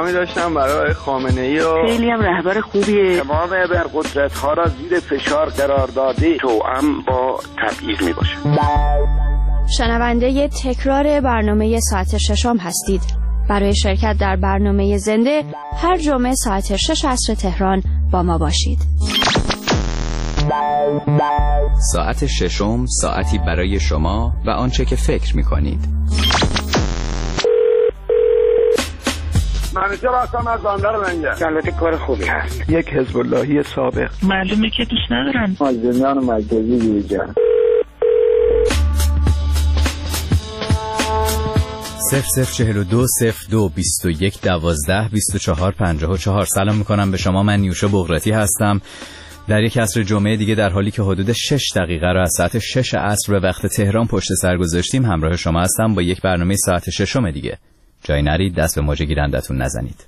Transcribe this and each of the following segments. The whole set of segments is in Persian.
احترامی داشتم برای خامنه‌ای و خیلی هم رهبر خوبیه. تمام ابرقدرت‌ها را زیر فشار قرار داده توأم با تبعیض میباشه. شنونده تکرار برنامه ساعت ششم هستید. برای شرکت در برنامه زنده هر جمعه ساعت 6 عصر تهران با ما باشید. ساعت ششم، ساعتی برای شما و آنچه که فکر می‌کنید. منیجر هستم از بندر لنگر. البته کار خوبی هست. یک حزب اللهی سابق. معلومه که دوست ندارم. مازندران مرکزی دیجان. 0042 02 21 12 24 54. سلام میکنم به شما. من نیوشا بغراتی هستم. در یک عصر جمعه دیگه در حالی که حدود 6 دقیقه رو از ساعت 6 عصر به وقت تهران پشت سر گذاشتیم، همراه شما هستم با یک برنامه ساعت ششم دیگه. جای نرید، دست به موج گیرندتون نزنید.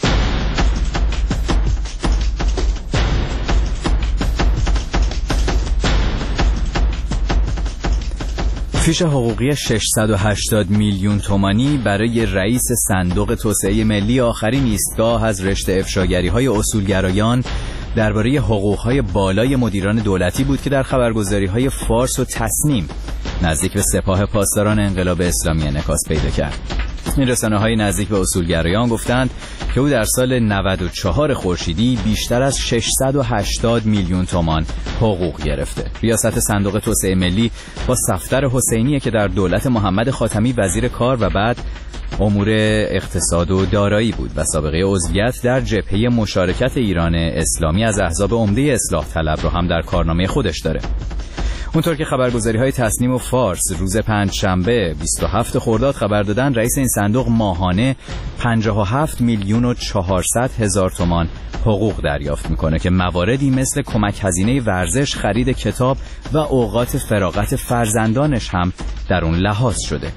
فیش حقوقی 680 میلیون تومانی برای رئیس صندوق توسعه ملی آخرین ایستگاه از رشته افشاگری‌های اصولگرایان درباره حقوق‌های بالای مدیران دولتی بود که در خبرگزاری‌های فارس و تصنیم نزدیک به سپاه پاسداران انقلاب اسلامی انعکاس پیدا کرد. این رسانه‌های نزدیک به اصولگرایان گفتند که او در سال 94 خورشیدی بیشتر از 680 میلیون تومان حقوق گرفته. ریاست صندوق توسعه ملی با صفدر حسینی که در دولت محمد خاتمی وزیر کار و بعد امور اقتصاد و دارایی بود و سابقه عضویت در جبهه مشارکت ایران اسلامی از احزاب عمده اصلاح طلب رو هم در کارنامه خودش داره. اونطور که خبرگزاری‌های تصنیم و فارس روز پنجشنبه 27 خرداد خبر دادن، رئیس این صندوق ماهانه 57 میلیون و 400 هزار تومان حقوق دریافت میکنه که مواردی مثل کمک هزینه ورزش، خرید کتاب و اوقات فراغت فرزندانش هم در اون لحاظ شده.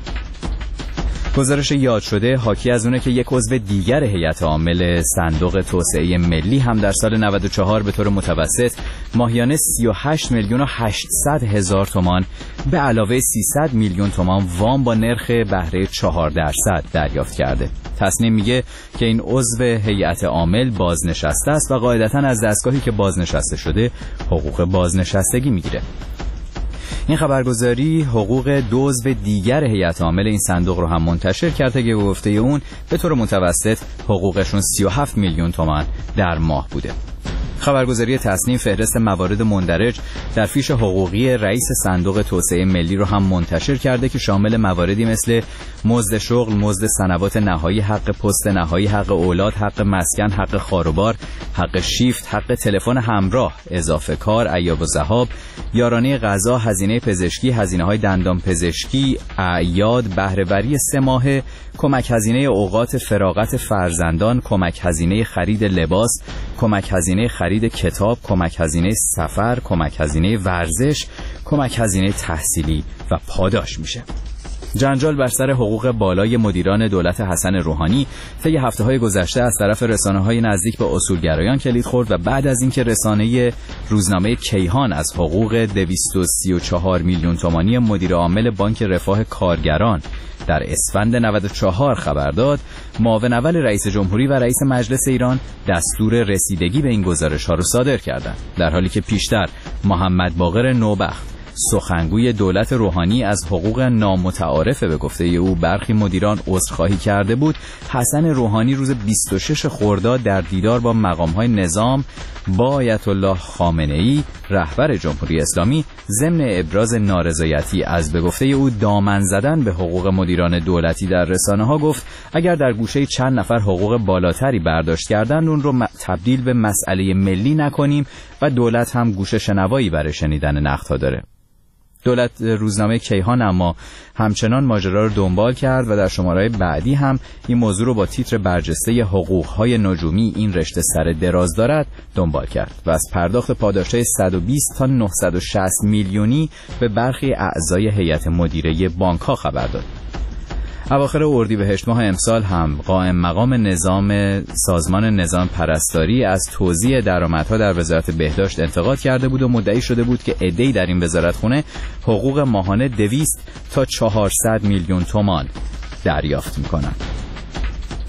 گزارش یاد شده حاکی از اونه که یک عضو دیگر هیئت عامل صندوق توسعه ملی هم در سال 94 به طور متوسط ماهیانه 38 میلیون و 800 هزار تومان به علاوه 300 میلیون تومان وام با نرخ بهره 4% دریافت کرده. تصنیم میگه که این عضو هیئت عامل بازنشسته است و قاعدتاً از دستگاهی که بازنشسته شده حقوق بازنشستگی میگیره. این خبرگزاری حقوق دو عضو دیگر هیئت عامل این صندوق رو هم منتشر کرده که گفته اون به طور متوسط حقوقشون 37 میلیون تومان در ماه بوده. خبرگزاری تصنیم فهرست موارد مندرج در فیش حقوقی رئیس صندوق توسعه ملی رو هم منتشر کرده که شامل مواردی مثل مزد شغل، مزد سنوات نهایی، حق پست نهایی، حق اولاد، حق مسکن، حق خاروبار، حق شیفت، حق تلفن همراه، اضافه کار، عیاب و ذهاب، یارانه غذا، هزینه پزشکی، هزینه‌های دندان پزشکی، اعیاد، بهره‌وری 3 ماهه، کمک هزینه اوقات فراغت فرزندان، کمک هزینه خرید لباس، کمک هزینه خرید کتاب، کمک هزینه سفر، کمک هزینه ورزش، کمک هزینه تحصیلی و پاداش میشه. جنجال بر سر حقوق بالای مدیران دولت حسن روحانی طی هفته‌های گذشته از طرف رسانه‌های نزدیک به اصولگرایان کلید خورد و بعد از اینکه رسانه روزنامه کیهان از حقوق 234 میلیون تومانی مدیر عامل بانک رفاه کارگران در اسفند 94 خبر داد، معاون اول رئیس جمهوری و رئیس مجلس ایران دستور رسیدگی به این گزارش‌ها را صادر کردند، در حالی که پیشتر محمد باقر نوبخت سخنگوی دولت روحانی از حقوق نامتعارف به گفته او برخی مدیران عذرخواهی کرده بود. حسن روحانی روز 26 خرداد در دیدار با مقام‌های نظام با آیت الله خامنه‌ای رهبر جمهوری اسلامی ضمن ابراز نارضایتی از به گفته او دامن زدن به حقوق مدیران دولتی در رسانه‌ها گفت اگر در گوشه چند نفر حقوق بالاتری برداشت کردن اون رو تبدیل به مسئله ملی نکنیم و دولت هم گوشه شنوایی برای شنیدن نقدها داره. دولت روزنامه کیهان اما همچنان ماجرا رو دنبال کرد و در شماره‌های بعدی هم این موضوع رو با تیتر برجسته حقوق‌های نجومی این رشته سر دراز دارد دنبال کرد و از پرداخت پاداش‌های 120 تا 960 میلیونی به برخی اعضای هیئت مدیره بانک‌ها خبر داد. اواخر اردیبهشت ماه امسال هم قائم مقام سازمان نظام پرستاری از توزیع درآمدها در وزارت بهداشت انتقاد کرده بود و مدعی شده بود که عده‌ای در این وزارتخونه حقوق ماهانه 200 تا 400 میلیون تومان دریافت می‌کنند.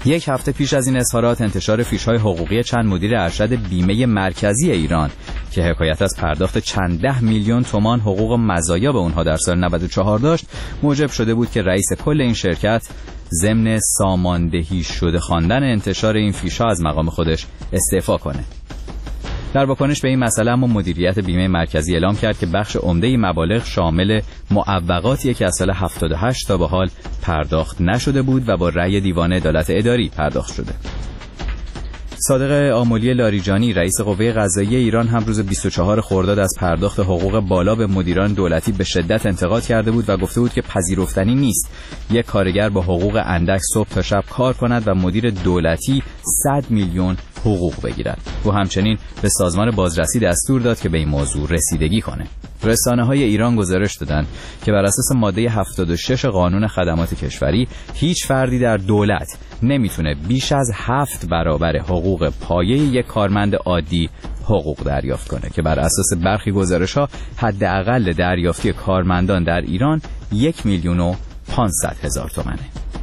یک هفته پیش از این اظهارات انتشار فیش‌های حقوقی چند مدیر ارشد بیمه مرکزی ایران که حکایت از پرداخت چند ده میلیون تومان حقوق مزایا به اونها در سال 94 داشت، موجب شده بود که رئیس کل این شرکت ضمن ساماندهی شده خواندن انتشار این فیش‌ها از مقام خودش استعفا کنه. در واکنش به این مسئله اما مدیریت بیمه مرکزی اعلام کرد که بخش عمده مبالغ شامل معوقاتیه که از سال 78 تا به حال پرداخت نشده بود و با رأی دیوان عدالت اداری پرداخت شده. صادق آملی لاریجانی رئیس قوه قضاییه ایران هم روز 24 خرداد از پرداخت حقوق بالا به مدیران دولتی به شدت انتقاد کرده بود و گفته بود که پذیرفتنی نیست یک کارگر با حقوق اندک صبح تا شب کار کند و مدیر دولتی 100 میلیون حقوق بگیرد. او همچنین به سازمان بازرسی دستور داد که به این موضوع رسیدگی کنه. رسانه‌های ایران گزارش دادند که بر اساس ماده 76 قانون خدمات کشوری هیچ فردی در دولت نمیتونه بیش از 7 برابر حقوق پایه یک کارمند عادی حقوق دریافت کنه که بر اساس برخی گزارش‌ها حداقل دریافتی کارمندان در ایران 1,500,000 تومانه.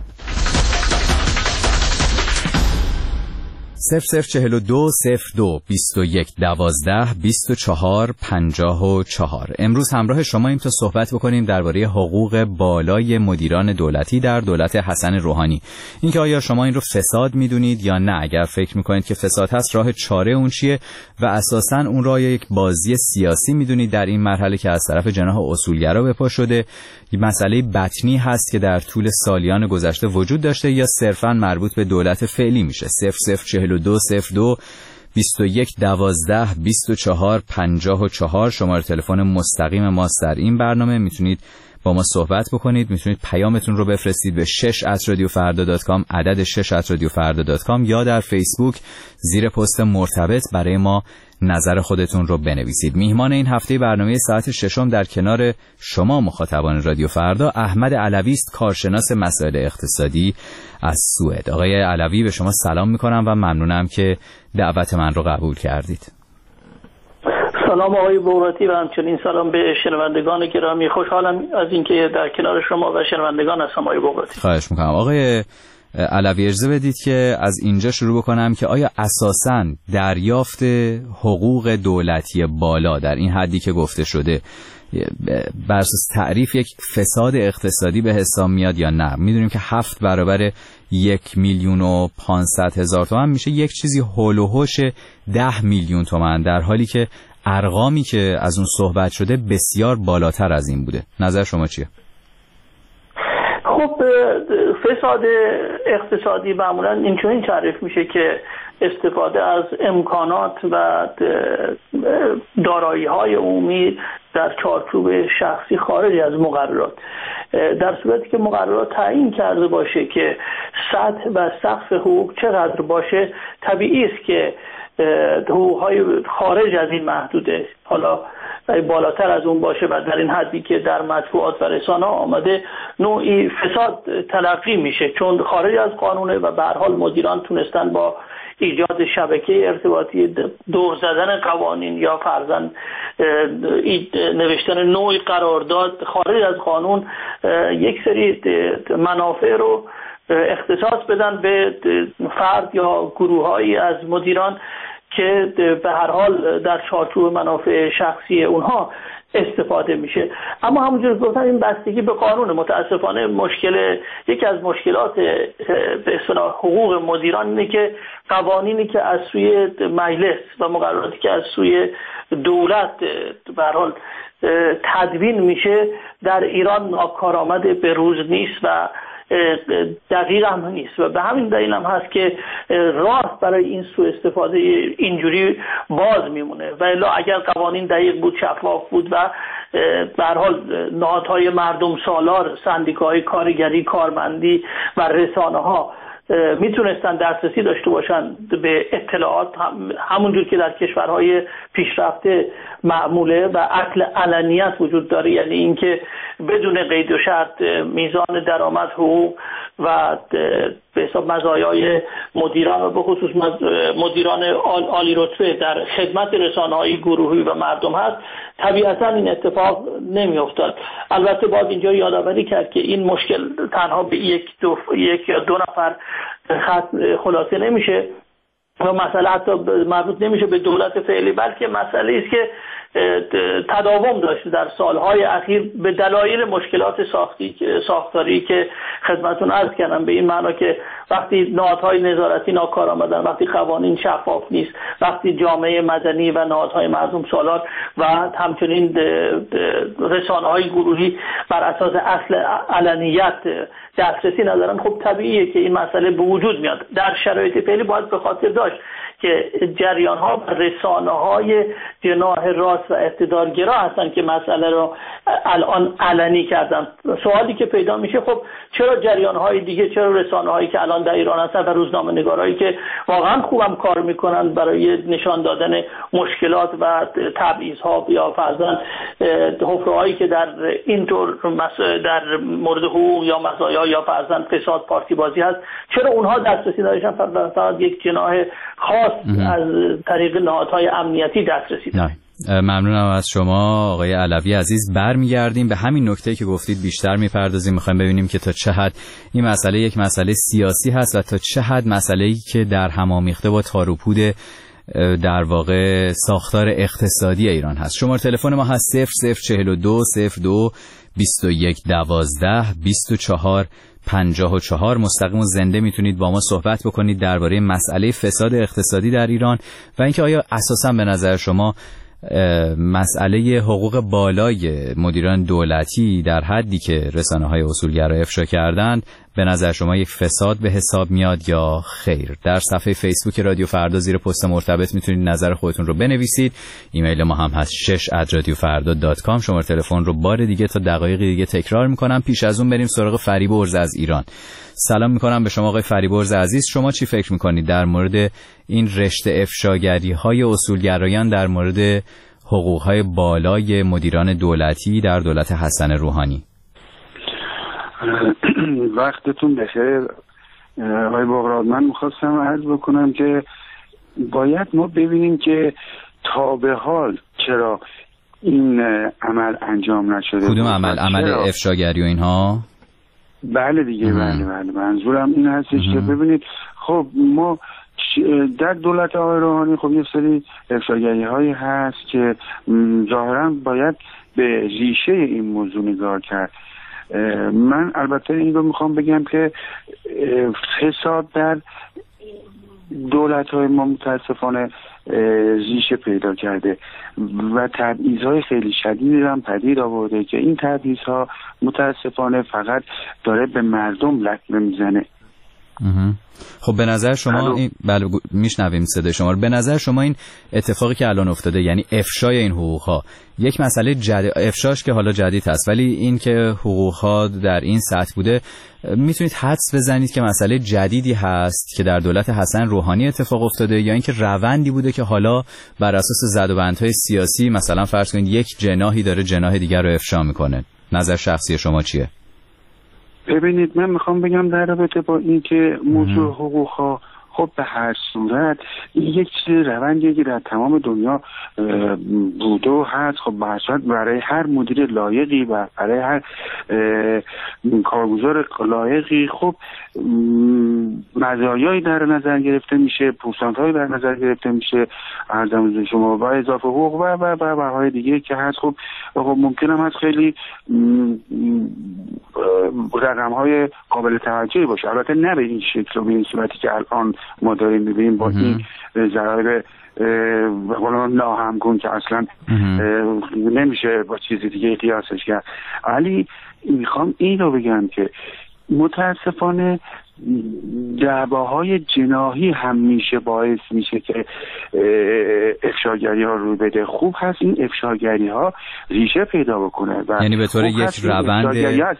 0042 02 21 12 24 54. امروز همراه شماییم تا صحبت بکنیم درباره حقوق بالای مدیران دولتی در دولت حسن روحانی. اینکه آیا شما این رو فساد میدونید یا نه؟ اگر فکر میکنید که فساد هست، راه چاره اون چیه و اساساً اون را یک بازی سیاسی میدونید در این مرحله که از طرف جناح اصولگرا به پا شده، مسئله بطنی هست که در طول سالیان گذشته وجود داشته یا صرفاً مربوط به دولت فعلی میشه؟ 0042 02 21 12 24 54 شماره تلفن مستقیم ماست در این برنامه. میتونید با ما صحبت بکنید، میتونید پیامتون رو بفرستید به 6@radiofarda.com، عدد 6@radiofarda.com، یا در فیسبوک زیر پست مرتبط برای ما نظر خودتون رو بنویسید. میهمان این هفته برنامه ساعت 6 در کنار شما مخاطبان رادیو فردا احمد علوی است، کارشناس مسائل اقتصادی از سوئد. آقای علوی، به شما سلام میکنم و ممنونم که دعوت من رو قبول کردید. سلام آقای بغراتی و همچنین سلام به شنوندگان گرامی. خوشحالم از اینکه در کنار شما و شنوندگان هستم آقای بغراتی. خواهش میکنم. آقای علوی، اجازه بدید که از اینجا شروع بکنم که آیا اساساً دریافت حقوق دولتی بالا در این حدی که گفته شده بر اساس تعریف یک فساد اقتصادی به حساب میاد یا نه؟ میدونیم که 7 برابر 1,500,000 تومان میشه یک چیزی هول و هوش 10 میلیون تومان، در حالی که ارقامی که از اون صحبت شده بسیار بالاتر از این بوده. نظر شما چیه؟ خب فساد اقتصادی معمولا اینجوری تعریف میشه که استفاده از امکانات و دارایی‌های عمومی در چارچوب شخصی خارج از مقررات، در صورتی که مقررات تعیین کرده باشه که سطح و سقف حقوق چقدر باشه، طبیعی است که حقوق‌های خارج از این محدوده حالا بالاتر از اون باشه و در این حدی که در مطبوعات و رسانه آمده نوعی فساد تلقی میشه، چون خارج از قانونه و به هر حال مدیران تونستن با ایجاد شبکه ارتباطی دور زدن قوانین یا فرضاً نوشتن نوعی قرارداد خارج از قانون یک سری منافع رو اختصاص بدن به فرد یا گروه‌هایی از مدیران که به هر حال در چارچوب منافع شخصی اونها استفاده میشه. اما همونجور گفتم این بستگی به قانون. متاسفانه یکی از مشکلات به اصطلاح حقوق مدیران اینه که قوانینی که از سوی مجلس و مقرراتی که از سوی دولت به هر حال تدوین میشه در ایران ناکارآمد به روز نیست و دقیق هم نیست و به همین دلیل هم هست که راه برای این سوء استفاده اینجوری باز میمونه. و الا اگر قوانین دقیق بود، شفاف بود و به هر حال نهادهای مردم سالار، سندیکاهای کارگری، کارمندی و رسانه‌ها میتونستن دسترسی داشته باشن به اطلاعات، همونجور که در کشورهای پیشرفته معموله و اصل علنیت وجود داره، یعنی اینکه بدون قید و شرط میزان درآمد، حقوق و به حساب مزایای مدیران و به خصوص مدیران عالی رتبه در خدمت رسانه‌های گروهی و مردم هست، طبیعتا این اتفاق نمیافتاد. البته باید اینجا یادآوری کرد که این مشکل تنها به یک یا دو نفر خط خلاصه نمیشه و مسئله حتی مربوط نمیشه به دولت فعلی، بلکه مسئله است که تداوم داشته در سالهای اخیر به دلایل مشکلات ساختاری که خدمتتون عرض کردم، به این معنا که وقتی نهادهای نظارتی ناکارآمدن، وقتی قوانین شفاف نیست، وقتی جامعه مدنی و نهادهای مردم سالار و همچنین رسانه‌های گروهی بر اساس اصل علنیت دسترسی ندارن، خب طبیعیه که این مسئله به وجود میاد. در شرایط فعلی باید به خاطر داشت که جریان‌ها و رسانه‌های جناح راست و اقتدارگرا هستن که مسئله رو الان علنی کردن. سوالی که پیدا میشه خب چرا جریان‌های دیگه، چرا رسانه‌هایی که الان در ایران هستن و روزنامه‌نگارایی که واقعا خوبم کار میکنن برای نشان دادن مشکلات و تبعیض‌ها یا فرضاً حفره‌هایی که در اینطور در مورد حقوق یا مزایا یا فرضاً فساد پارتی بازی هست، چرا اونها دسترسی نداشتن؟ فقط یک جناح خاص از طریق نهادهای امنیتی دسترسی دارن. ممنونم از شما آقای علوی عزیز. برمیگردیم به همین نکته که گفتید، بیشتر میپردازیم، میخوایم ببینیم که تا چه حد این مسئله یک مسئله سیاسی هست و تا چه حد مسئله‌ای که در هم آمیخته با تار و پود در واقع ساختار اقتصادی ایران هست. شماره تلفن ما هست 0042 02 21 12 24 54. مستقیم و زنده میتونید با ما صحبت بکنید درباره مسئله فساد اقتصادی در ایران و اینکه آیا اساساً به نظر شما مسئله حقوق بالای مدیران دولتی در حدی که رسانه‌های اصولگرا افشا کردند به نظر شما یک فساد به حساب میاد یا خیر؟ در صفحه فیسبوک رادیو فردا زیر پست مرتبط میتونید نظر خودتون رو بنویسید. ایمیل ما هم هست 6@radiofarda.com. شماره تلفن رو بار دیگه تا دقایق دیگه تکرار میکنم. پیش از اون بریم سراغ فریبرز از ایران. سلام میکنم به شما آقای فریبرز عزیز. شما چی فکر میکنید در مورد این رشته افشاگری‌های اصولگرایان در مورد حقوق‌های بالای مدیران دولتی در دولت حسن روحانی؟ وقتتون بخیر آقای بغراد. من میخواستم عرض بکنم که باید ما ببینیم که تا به حال چرا این عمل انجام نشده. کدوم عمل؟ عمل افشاگری و اینها؟ بله دیگه. بله منظورم این هستش که ببینید خب ما در دولت آقای روحانی خب یه سری افشاگری هایی هست که ظاهرا باید به ریشه این موضوع نگاه کرد. من البته این رو میخوام بگم که فساد در دولت های ما متاسفانه ریشه پیدا کرده و تبعیض‌های خیلی شدیدی هم پدید آورده که این تبعیض‌ها متاسفانه فقط داره به مردم لطمه میزنه. خب به نظر شما این بله میشنویم صدای شما رو. به نظر شما این اتفاقی که الان افتاده، یعنی افشای این حقوق‌ها، یک مسئله افشاش که حالا جدید هست، ولی این که حقوق‌ها در این سطح بوده، میتونید حدس بزنید که مسئله جدیدی هست که در دولت حسن روحانی اتفاق افتاده، یا اینکه روندی بوده که حالا بر اساس زدوبندهای سیاسی مثلا فرض کنید یک جناحی داره جناح دیگر رو افشا میکنه؟ نظر شخصی شما چیه؟ ببینید من میخوام بگم در رابطه با این که موضوع حقوق ها خب به هر صورت یک چیز روندیه که در تمام دنیا بوده و هست. خب به هر صورت برای هر مدیر لایقی و برای هر کارگزار لایقی خب مزایایی در نظر گرفته میشه، پورسانت‌هایی در نظر گرفته میشه، عرضم شما با اضافه حقوق و بههای دیگه که هست. خب ممکن هم هست خیلی رقم‌های قابل توجهی باشه، البته نه به این شکل و به این صورتی که الان ما داریم می‌بینیم با این ضرایب ناهمگون که اصلا نمیشه با چیز دیگه قیاسش کرد. ولی میخوام این رو بگم که متاسفانه دعواهای جناحی همیشه باعث میشه که افشاگری ها روی بده. خوب هست این افشاگری ها ریشه پیدا بکنه و یعنی به طور یک روند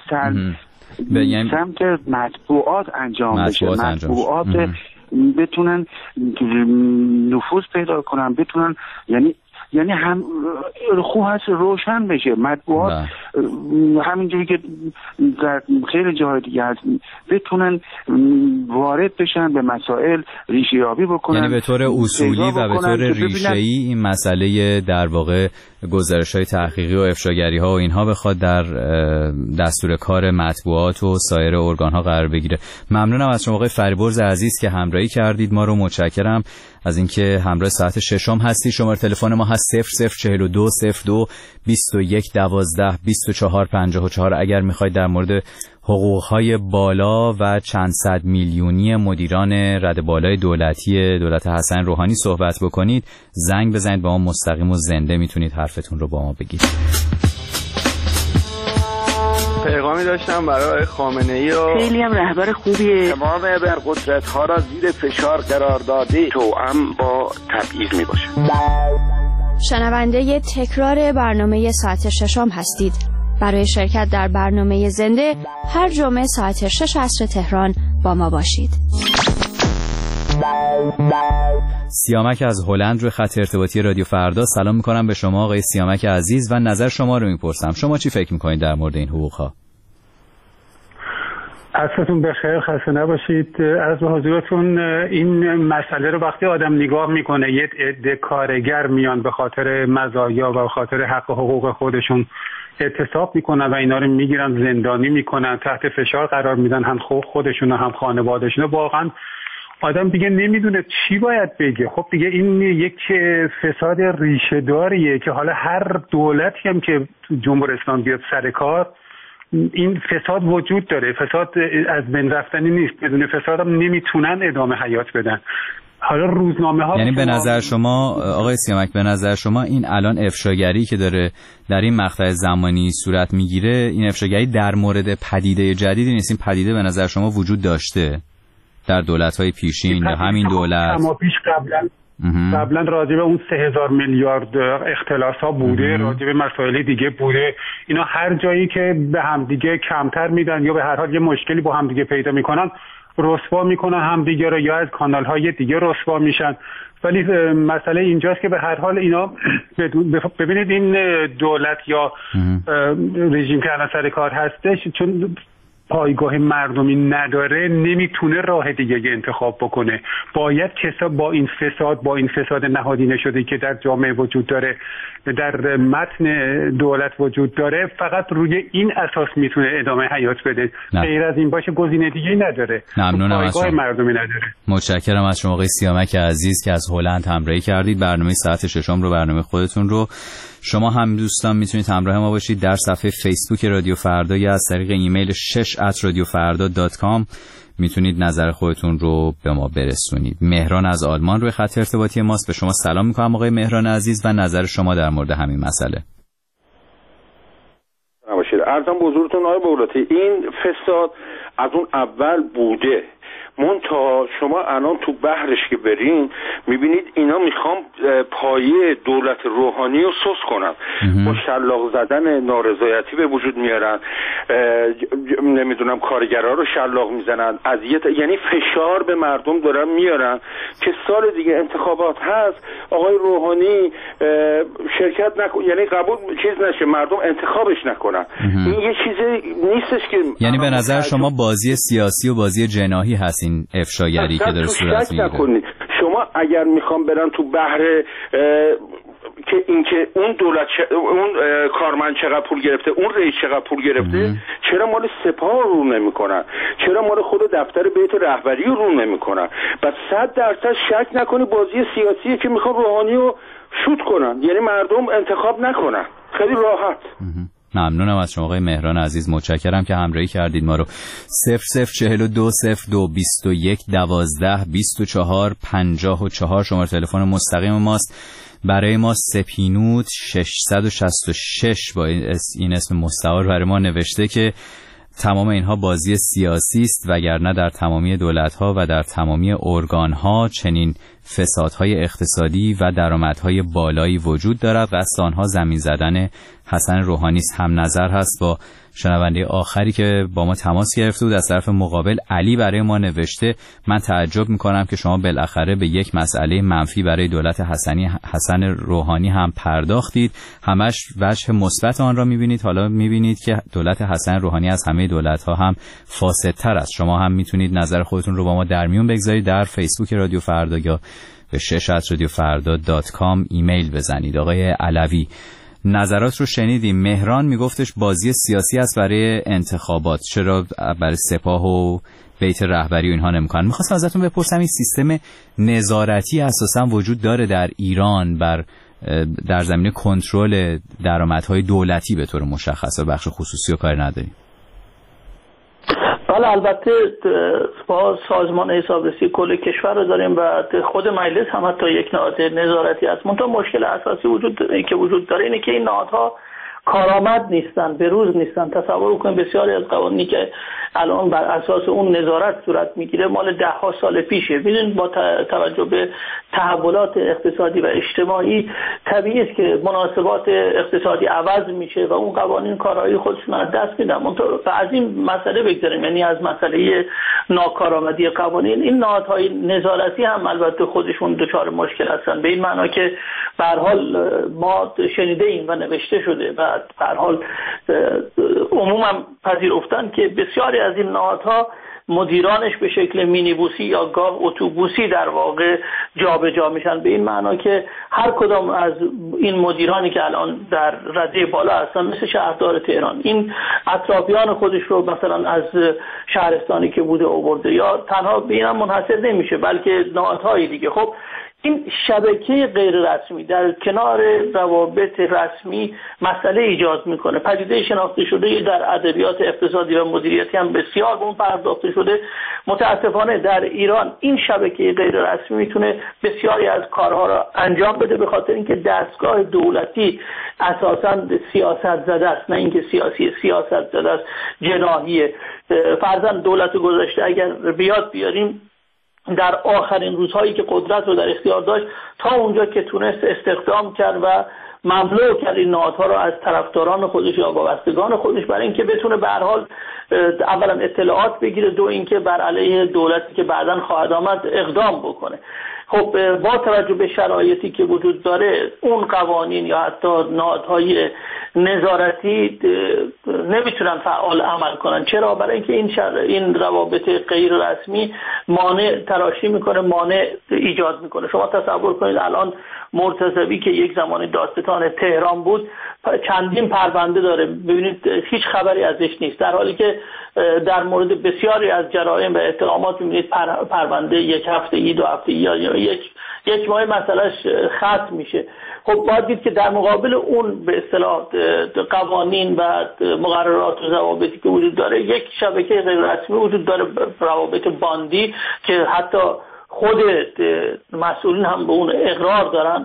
سمت مطبوعات انجام بشه، مطبوعات بتونن نفوذ پیدا کنن، بتونن یعنی یعنی هم خوب هست روشن بشه مطبوعات همینجوری که در خیلی جاهای دیگه هست بتونن وارد بشن به مسائل ریشه یابی بکنن، یعنی به طور اصولی و به طور ریشه‌ای این مسئله در واقع گزارش‌های تحقیقی و افشاگری‌ها و اینها بخواد در دستور کار مطبوعات و سایر ارگان‌ها قرار بگیره. ممنونم از شما آقای فریبرز عزیز که همراهی کردید ما رو. متشکرم از اینکه همراه ساعت ششم هستی. شماره تلفن ما هست 0042 02 21 12 24 54. اگر میخواید در مورد حقوق‌های بالا و چند صد میلیونی مدیران رده بالای دولت حسن روحانی صحبت بکنید، زنگ بزنید با ما مستقیم و زنده میتونید حرفتون رو با ما بگید. پیغامی داشتم برای خامنه‌ای و خیلی هم رهبر خوبیه. تمام ابرقدرت‌ها را زیر فشار قرار داده، توأم با تبعیض میباشه. شنونده تکرار برنامه ساعت ششم هستید. برای شرکت در برنامه زنده هر جمعه ساعت 6 عصر تهران با ما باشید. سیامک از هلند روی خط ارتباطی رادیو فردا. سلام میکنم به شما آقای سیامک عزیز و نظر شما رو میپرسم. شما چی فکر میکنید در مورد این حقوق‌ها؟ عصرتون بخیر، خسته نباشید. عرض به حضورتون این مسئله رو وقتی آدم نگاه میکنه یه عده کارگر میان به خاطر مزایا و به خاطر حق و حقوق خودشون اعتصاب میکنن و اینا رو میگیرن زندانی میکنن، تحت فشار قرار میدن، هم خودشون و هم خانوادهشون. واقعا آدم دیگه نمیدونه چی باید بگه. خب دیگه این یک فساد ریشه داریه که حالا هر دولتی هم که جمهوری اسلامی بیاد سر کار این فساد وجود داره. فساد از بین رفتنی نیست، بدون فساد هم نمیتونن ادامه حیات بدن. حالا روزنامه ها، یعنی به نظر شما آقای سیامک، به نظر شما این الان افشاگری که داره در این مقطع زمانی صورت میگیره، این افشاگری در مورد پدیده جدیدی نیست؟ این پدیده به نظر شما وجود داشته در دولت‌های پیشین یا همین دولت؟ اما پیش قبلا راجع به اون 3000 میلیارد اختلاس‌ها بوده، راجع به مسائل دیگه بوده. اینا هر جایی که به هم دیگه کمتر میدن یا به هر حال یه مشکلی با هم دیگه پیدا میکنن، رسوا میکنن همدیگه رو یا از کانال‌های دیگه رسوا میشن. ولی مسئله اینجاست که به هر حال اینا ببینید این دولت یا رژیم که الان سر کار هستش چون پایگاه مردمی نداره نمیتونه راه دیگه انتخاب بکنه. باید کسا با این فساد نهادینه شده که در جامعه وجود داره، در متن دولت وجود داره، فقط روی این اساس میتونه ادامه حیات بده. غیر از این باشه گزینه دیگه نداره. ممنونم از پایگاه مردمی نداره. متشکرم از شما آقای سیامک عزیز که از هلند همراهی کردید. برنامه ساعت ششم رو، برنامه خودتون رو، شما هم دوستان میتونید همراه ما باشید در صفحه فیسبوک رادیو فردا یا از طریق ایمیل 6@radiofarda.com میتونید نظر خودتون رو به ما برسونید. مهران از آلمان روی خط ارتباطی ماست. به شما سلام میکنم آقای مهران عزیز و نظر شما در مورد همین مسئله. عرضم به حضورتون آقای بولاتی، این فساد از اون اول بوده. منتها شما الان تو بحرش که برین میبینید اینا میخوام پایه دولت روحانی رو سوس کنن، با شلاق زدن نارضایتی به وجود میارن، نمیدونم کارگرها رو شلاق میزنن، یعنی فشار به مردم دارن میارن که سال دیگه انتخابات هست آقای روحانی شرکت یعنی قبول چیز نشه، مردم انتخابش نکنن. این یه چیزی نیستش که یعنی به نظر شما بازی سیاسی و بازی جناحی هست این افشاگری که داره صورت میگیره. شما اگر میخوام برن تو بحر که اینکه اون دولت اون کارمند چقدر پول گرفته، اون رئیس چقدر پول گرفته، چرا مال سپاه رو نمیکنن؟ چرا مال خود دفتر بیت رهبری رو نمیکنن؟ بس 100% شک نکنی بازی سیاسیه که میخوان روحانی رو شوت کنن، یعنی مردم انتخاب نکنن. خیلی راحت. ممنونم از شما آقای مهران عزیز، متشکرم که همراهی کردید ما رو. 0042 02 21 12 24 54 شماره تلفن مستقیم ماست. برای ما سپینوت 666 با این اسم مستعار برای ما نوشته که تمام اینها بازی سیاسی است، وگرنه در تمامی دولت‌ها و در تمامی ارگان‌ها چنین فسادهای اقتصادی و درآمدهای بالایی وجود دارد. قصد آنها زمین زدن حسن روحانی است. هم نظر هست با شنونده آخری که با ما تماس گرفته بود. از طرف مقابل علی برای ما نوشته من تعجب میکنم که شما بالاخره به یک مسئله منفی برای دولت حسن روحانی هم پرداختید، همش وجه مثبت آن را میبینید. حالا میبینید که دولت حسن روحانی از همه دولت‌ها هم فاسدتر است. شما هم میتونید نظر خودتون رو با ما در میون بگذارید. در فیسبوک رادیو فردا یا به شش@radiofarda.com ایمیل بزنید. آقای علوی، نظرات رو شنیدیم. مهران میگفتش بازی سیاسی است برای انتخابات، چرا برای سپاه و بیت رهبری و اینها نمیکنن؟ میخواستم ازتون بپرسم این سیستم نظارتی اساسا وجود داره در ایران در زمینه کنترل درآمدهای دولتی به طور مشخص و بخش خصوصی و کاری نداریم؟ حالا البته با سازمان حسابرسی کل کشور رو داریم و خود مجلس هم حتی یک نهاد نظارتی است. منتها مشکل اساسی وجود داره اینه که این نهادها کارآمد نیستن، به روز نیستن. تصور کنید بسیاری از قوانینی که الان بر اساس اون نظارت صورت میگیره مال ده‌ها سال پیشه. ببینید با توجه به تحولات اقتصادی و اجتماعی طبیعی است که مناسبات اقتصادی عوض میشه و اون قوانین کارایی خودشون از دست میدن. و از این مسئله بگذاریم، یعنی از مسئله ناکارآمدی قوانین، این نهادهای نظارتی هم البته خودشون دچار مشکل هستن، به این معنا که به هر حال ما شنیده ایم و نوشته شده و به هر حال عموما پذیرفتن که بسیاری از این نهادها مدیرانش به شکل مینیبوسی یا گاو اتوبوسی در واقع جابجا میشن، به این معنا که هر کدام از این مدیرانی که الان در رده بالا هستن مثل شهردار تهران این اطرافیان خودش رو مثلا از شهرستانی که بوده آورده، یا تنها به این هم منحصر نمیشه بلکه نهادهای دیگه. خب این شبکه غیر رسمی در کنار روابط رسمی مسئله ایجاد میکنه. پدیده شناخته شده در ادبیات اقتصادی و مدیریتی هم بسیار به اون پرداخته شده. متاسفانه در ایران این شبکه غیر رسمی میتونه بسیاری از کارها را انجام بده، به خاطر اینکه دستگاه دولتی اساساً سیاست زده است، نه اینکه سیاست زده است، جناحیه. فرضاً دولت گذشته اگر بیاریم در آخرین روزهایی که قدرت رو در اختیار داشت تا اونجا که تونست استخدام کرد و ممنوع کرد این نهادها رو از طرفداران خودش یا وابستگان خودش، برای اینکه بتونه به هر حال اولا اطلاعات بگیره، دو اینکه بر علیه دولتی که بعداً خواهد آمد اقدام بکنه. خب با توجه به شرایطی که وجود داره اون قوانین یا حتی نهادهای نظارتی نمیتونن فعال عمل کنن. چرا؟ برای اینکه این روابط غیر رسمی مانع تراشی میکنه، مانع ایجاد میکنه. شما تصور کنید الان مرتضوی که یک زمانی دادستان تهران بود چندین پرونده داره، ببینید هیچ خبری ازش نیست، در حالی که در مورد بسیاری از جرایم و اتهامات میبینید پرونده یک هفتگی، 2 هفتگی یا یک ماه مسئلهش ختم میشه. خب باید دید که در مقابل اون به اصطلاح قوانین و مقررات و ضوابطی که وجود داره یک شبکه غیر رسمی وجود داره، روابط باندی که حتی خود مسئولین هم به اون اقرار دارن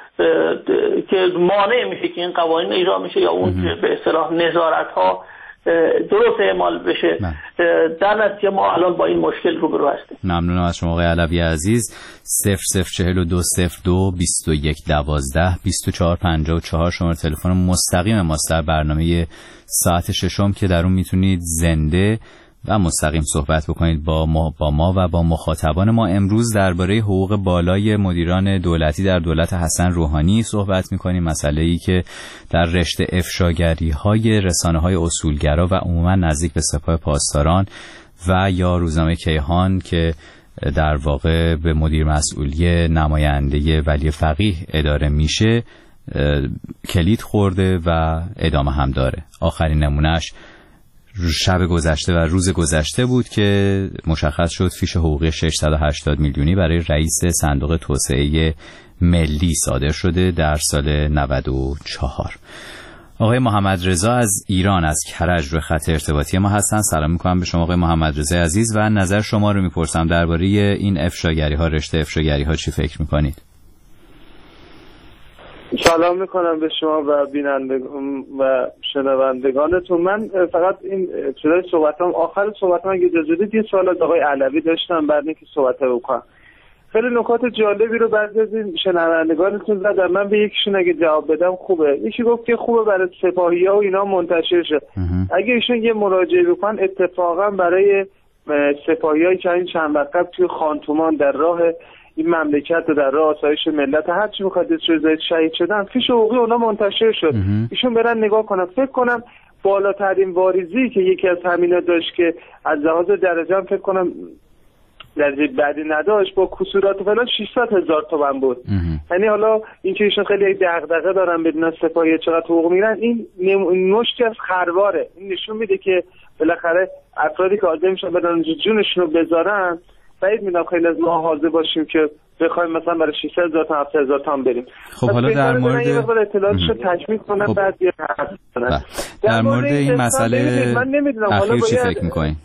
که مانع میشه که این قوانین اجرا میشه یا اون به اصطلاح نظارت ها درست اعمال بشه. در نتیجه ما الان با این مشکل روبرو هستیم. ممنونم از شما آقای علوی عزیز. 004202 2112 2454 شماره تلفن مستقیم ماست در برنامه ساعت ششم که در اون میتونید زنده و مستقیم صحبت بکنید با ما و با مخاطبان ما. امروز درباره حقوق بالای مدیران دولتی در دولت حسن روحانی صحبت میکنیم، مسئله‌ای که در رشته افشاگری‌های رسانه‌های اصولگرا و عموما نزدیک به سپاه پاسداران و یا روزنامه کیهان که در واقع به مدیر مسئولی نماینده ولی فقیه اداره میشه کلید خورده و ادامه هم داره. آخرین نمونهش شب گذشته و روز گذشته بود که مشخص شد فیش حقوقی 680 میلیونی برای رئیس صندوق توسعه ملی صادر شده در سال 94. آقای محمد رضا از ایران از کرج روی خط ارتباطی ما هستن. سلام میکنم به شما آقای محمد رضا عزیز و نظر شما رو میپرسم درباره این افشاگری ها، رشته افشاگری ها چی فکر میکنید؟ سلام میکنم به شما و بینندگان و شنوندگانتون. من فقط این ابتدای صحبتام، آخر صحبتام اگه اجازه بدید یه سوال از آقای علوی داشتم بعد اینکه صحبت بکنم. خیلی نکات جالبی رو بعد از این شنوندگانتون زدن. من به یکیشون اگه جواب بدم خوبه. یکی گفت که خوبه برای سپاهی‌ها و اینا منتشر شه. اگه ایشون یه مراجعه بکنن اتفاقا برای سپاهی‌هایی که این چند وقت قبل توی خانتومان در راه این مملکت و در راه آسایش ملت هر چی می‌خواد شهید شدن، فیش حقوقی اونا منتشر شد. ایشون برن نگاه کنن. فکر کنم بالاترین واریزی که یکی از همینا داشت که از لحاظ درجه فکر کنم درجه بعدی نداشت با کسورات و فلان 600,000 تومان بود. یعنی حالا این که ایشون خیلی دغدغه دارن بدون سپاهی چقدر حقوق میگیرن، این نوشتی از خرواره. این نشون میده که بالاخره افرادی که آدم میشن بدن جونشون رو بذارن، بعید میدونم خیلی از ما حاضر باشیم که بخوایم مثلا برای 600,000 تا 7,000 تومان بریم. خب حالا در مورد اطلاعاتشو تکمیل کنم بعد یه حرف بزنم. در مورد این مسئله اخیر چی فکر می‌کنید؟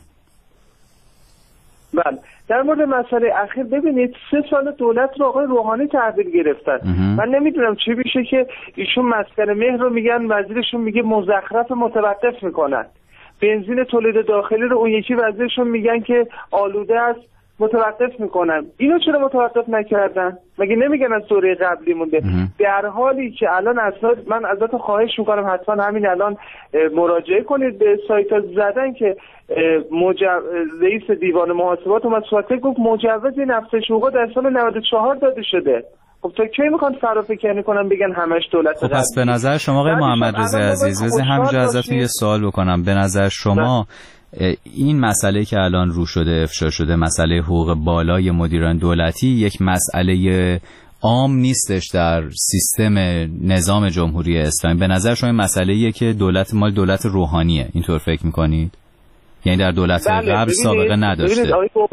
بله، در مورد مسئله اخیر ببینید 3 سال دولت رو آقای روحانی تحویل گرفتن. من نمیدونم چی میشه که ایشون مسکن مهر رو میگن، وزیرشون میگه مزخرف متوقف میکنن. بنزین تولید داخلی رو اون یکی وزیرشون میگن که آلوده است متوقف میکنن. اینو چرا متوقف نکردن؟ مگه نمیگن از دوره قبلی مونده؟ در حالی که الان من ازتون خواهش میکنم حتما همین الان مراجعه کنید به سایت ها زدن که رئیس دیوان محاسبات اومد صحبت گفت مجوز این افزایش حقوق در سال 94 داده شده. خب تا کی میخوان فرافکنی کنن بگن همش دولت خب پس به نظر شما آقای محمد رضا عزیز، بذار همینجا ازتون یه سوال بکنم. به نظر شما این مسئله که الان رو شده، افشا شده، مسئله حقوق بالای مدیران دولتی، یک مسئله عام نیستش در سیستم نظام جمهوری اسلامی؟ به نظر شما این مسئله‌ایه که دولت مال دولت روحانیه، اینطور فکر می‌کنید؟ یعنی در دولت قبل سابقه نداشته؟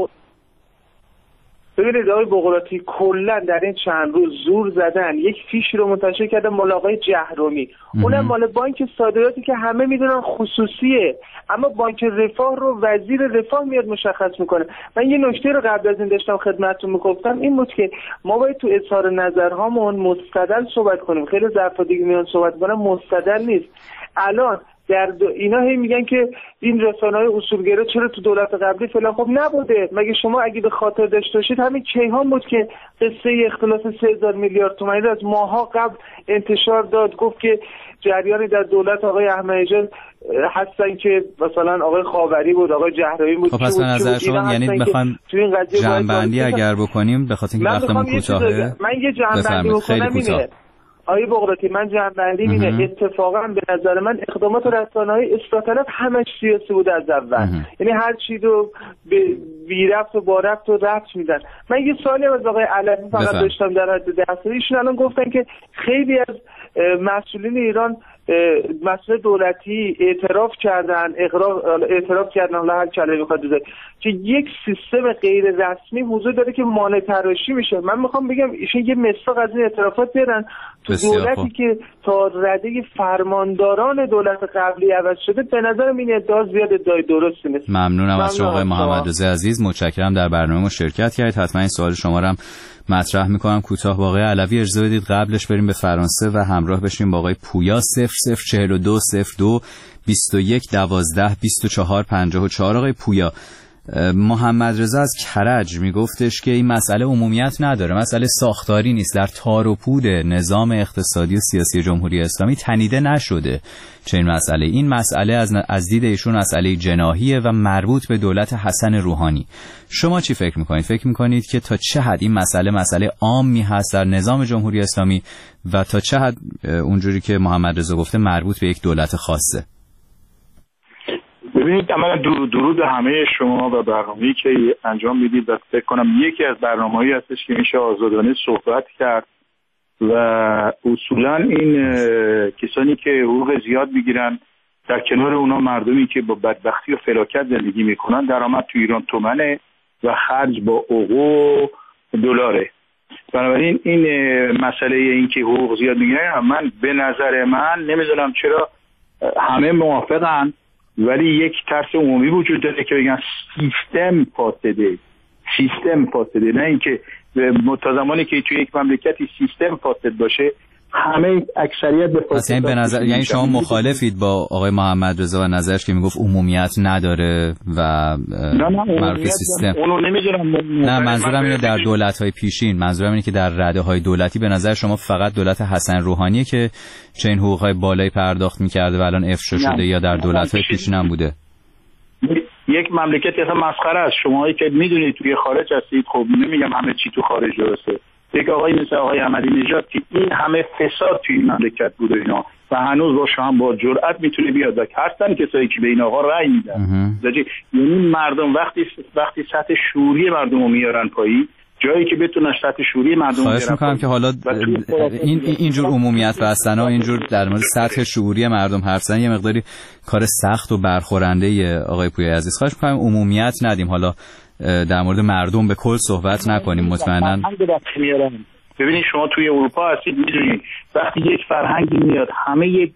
ببینید آقای بقراطی کلا در این چند روز زور زدن، یک فیش رو منتشر کردن مال آقای جهرومی، اونم مال بانک صادراتی که همه میدونن خصوصیه، اما بانک رفاه رو وزیر رفاه میاد مشخص میکنه. من یه نکته رو قبل از این داشتم خدمتتون میگفتم، این بود که ما باید تو اظهار نظرهامون مستدل صحبت کنیم. خیلی ظرفا دیگه میان صحبت کنن مستدل نیست. الان اینا هی میگن که این رسانه‌های اصولگرا چرا تو دولت قبلی فلان. خب نبوده. مگه شما اگه به خاطر داشته باشید همین کیهان بود که قصه اختلاس 3,000 میلیارد تومانی رو از ماها قبل انتشار داد، گفت که جریانی در دولت آقای احمدی‌نژاد هستن که مثلا آقای خاوری بود، آقای جهرومی بود. خب پس به نظر شما یعنی بخوام جمع‌بندی اگر بکنیم به خاطر اینکه وقتمون کوتاهه، من یه جمع‌بندی بکنم اینه آقای بغراتی، من جمع‌بندی اینه اتفاقا به نظر من اقدامات رسانه‌های اصلاح طلب همش سیاسی بود از اول. یعنی هر چی رو به بی ربط و با ربط و ربط میدن. من یه سوالی از آقای علوی فقط داشتم در حد دستوری. ایشون الان گفتن که خیلی از مسئولین ایران مسئول دولتی اعتراف کردن حالا هر کلمه بخواد بزنه که یک سیستم غیر رسمی حضور داره که مانع تراشی میشه. من میخوام بگم ایشون یه مصداق از این اعترافات بیارن تو دولتی که تا رده فرمانداران دولت قبلی عوض شده. به نظرم این ادعا زیاد ادعای درستی نیست. ممنونم از شما آقای محمد رضا عزیز، متشکرم در برنامه ما شرکت کردید. حتما این سوال شما رو هم مطرح میکنم کوتاه. با آقای علوی اجازه بدید قبلش بریم به فرانسه و همراه بشیم با آقای پویا. 004202 21 12 24 54. آقای پویا، محمد رضا از کرج میگفتش که این مسئله عمومیت نداره، مسئله ساختاری نیست، در تار و پود نظام اقتصادی و سیاسی جمهوری اسلامی تنیده نشده چنین مسئله. این مسئله از دید ایشون مسئله جناحیه و مربوط به دولت حسن روحانی. شما چی فکر میکنید؟ فکر میکنید که تا چه حد این مسئله عامی هست در نظام جمهوری اسلامی و تا چه حد اونجوری که محمد رضا گفته مربوط به یک دولت خاصه؟ ببینید، اولا درود همه شما و برنامه‌ای که انجام میدید و فکر کنم یکی از برنامه‌هایی هستش که میشه آزادانه صحبت کرد و اصولا این کسانی که حقوق زیاد میگیرن در کنار اونا مردمی که با بدبختی و فلاکت زندگی میکنن، درآمد تو ایران تومنه و خرج با اوقو دلاره. بنابراین این مسئله این که حقوق زیاد میگیرن، من به نظر من نمیدونم چرا همه موافقن، ولی یک ترس عمومی وجود داره که بگن سیستم فاسده، نه اینکه تا زمانی که توی یک مملکتی سیستم فاسد باشه همه اکثریت به فاسد. به نظر یعنی شما مخالفید با آقای محمد رضا و نظرش که میگفت عمومیت نداره و مربوط سیستم؟ اونو نمیدونم. نه منظورم اینه در دولت‌های پیشین، منظورم اینه که در رده‌های دولتی به نظر شما فقط دولت حسن روحانیه که چنین حقوق‌های بالایی پرداخت می‌کرده و الان افشا شده یا در دولت‌های پیشین هم بوده؟ یک مملکتی اصلا مسخره است. شماهایی که میدونید توی خارج هستید، خب نمیگم همه چی تو خارج درسته. یک آقای مثل آقای احمدی نژاد که این همه فساد توی این مملکت بود اینا و هنوز با جرأت میتونه بیاد و هستن کسایی که به این آقا رأی میدن. یعنی مردم وقتی سطح شعوری مردم رو میارن پایین، جایی که بتونن سطح شعوری مردم رو خواهش میکنم که حالا اینجور عمومیت بستن ها، اینجور در مورد سطح شعوری مردم حرف زدن یه مقداری کار سخت و برخورنده آقای پویای عزیز. خواهش میکنم عمومیت ندیم، حالا در مورد مردم به کل صحبت نکنیم. مطمئنا ببینید شما توی اروپا هستید، میدونید وقتی یک فرهنگی میاد همه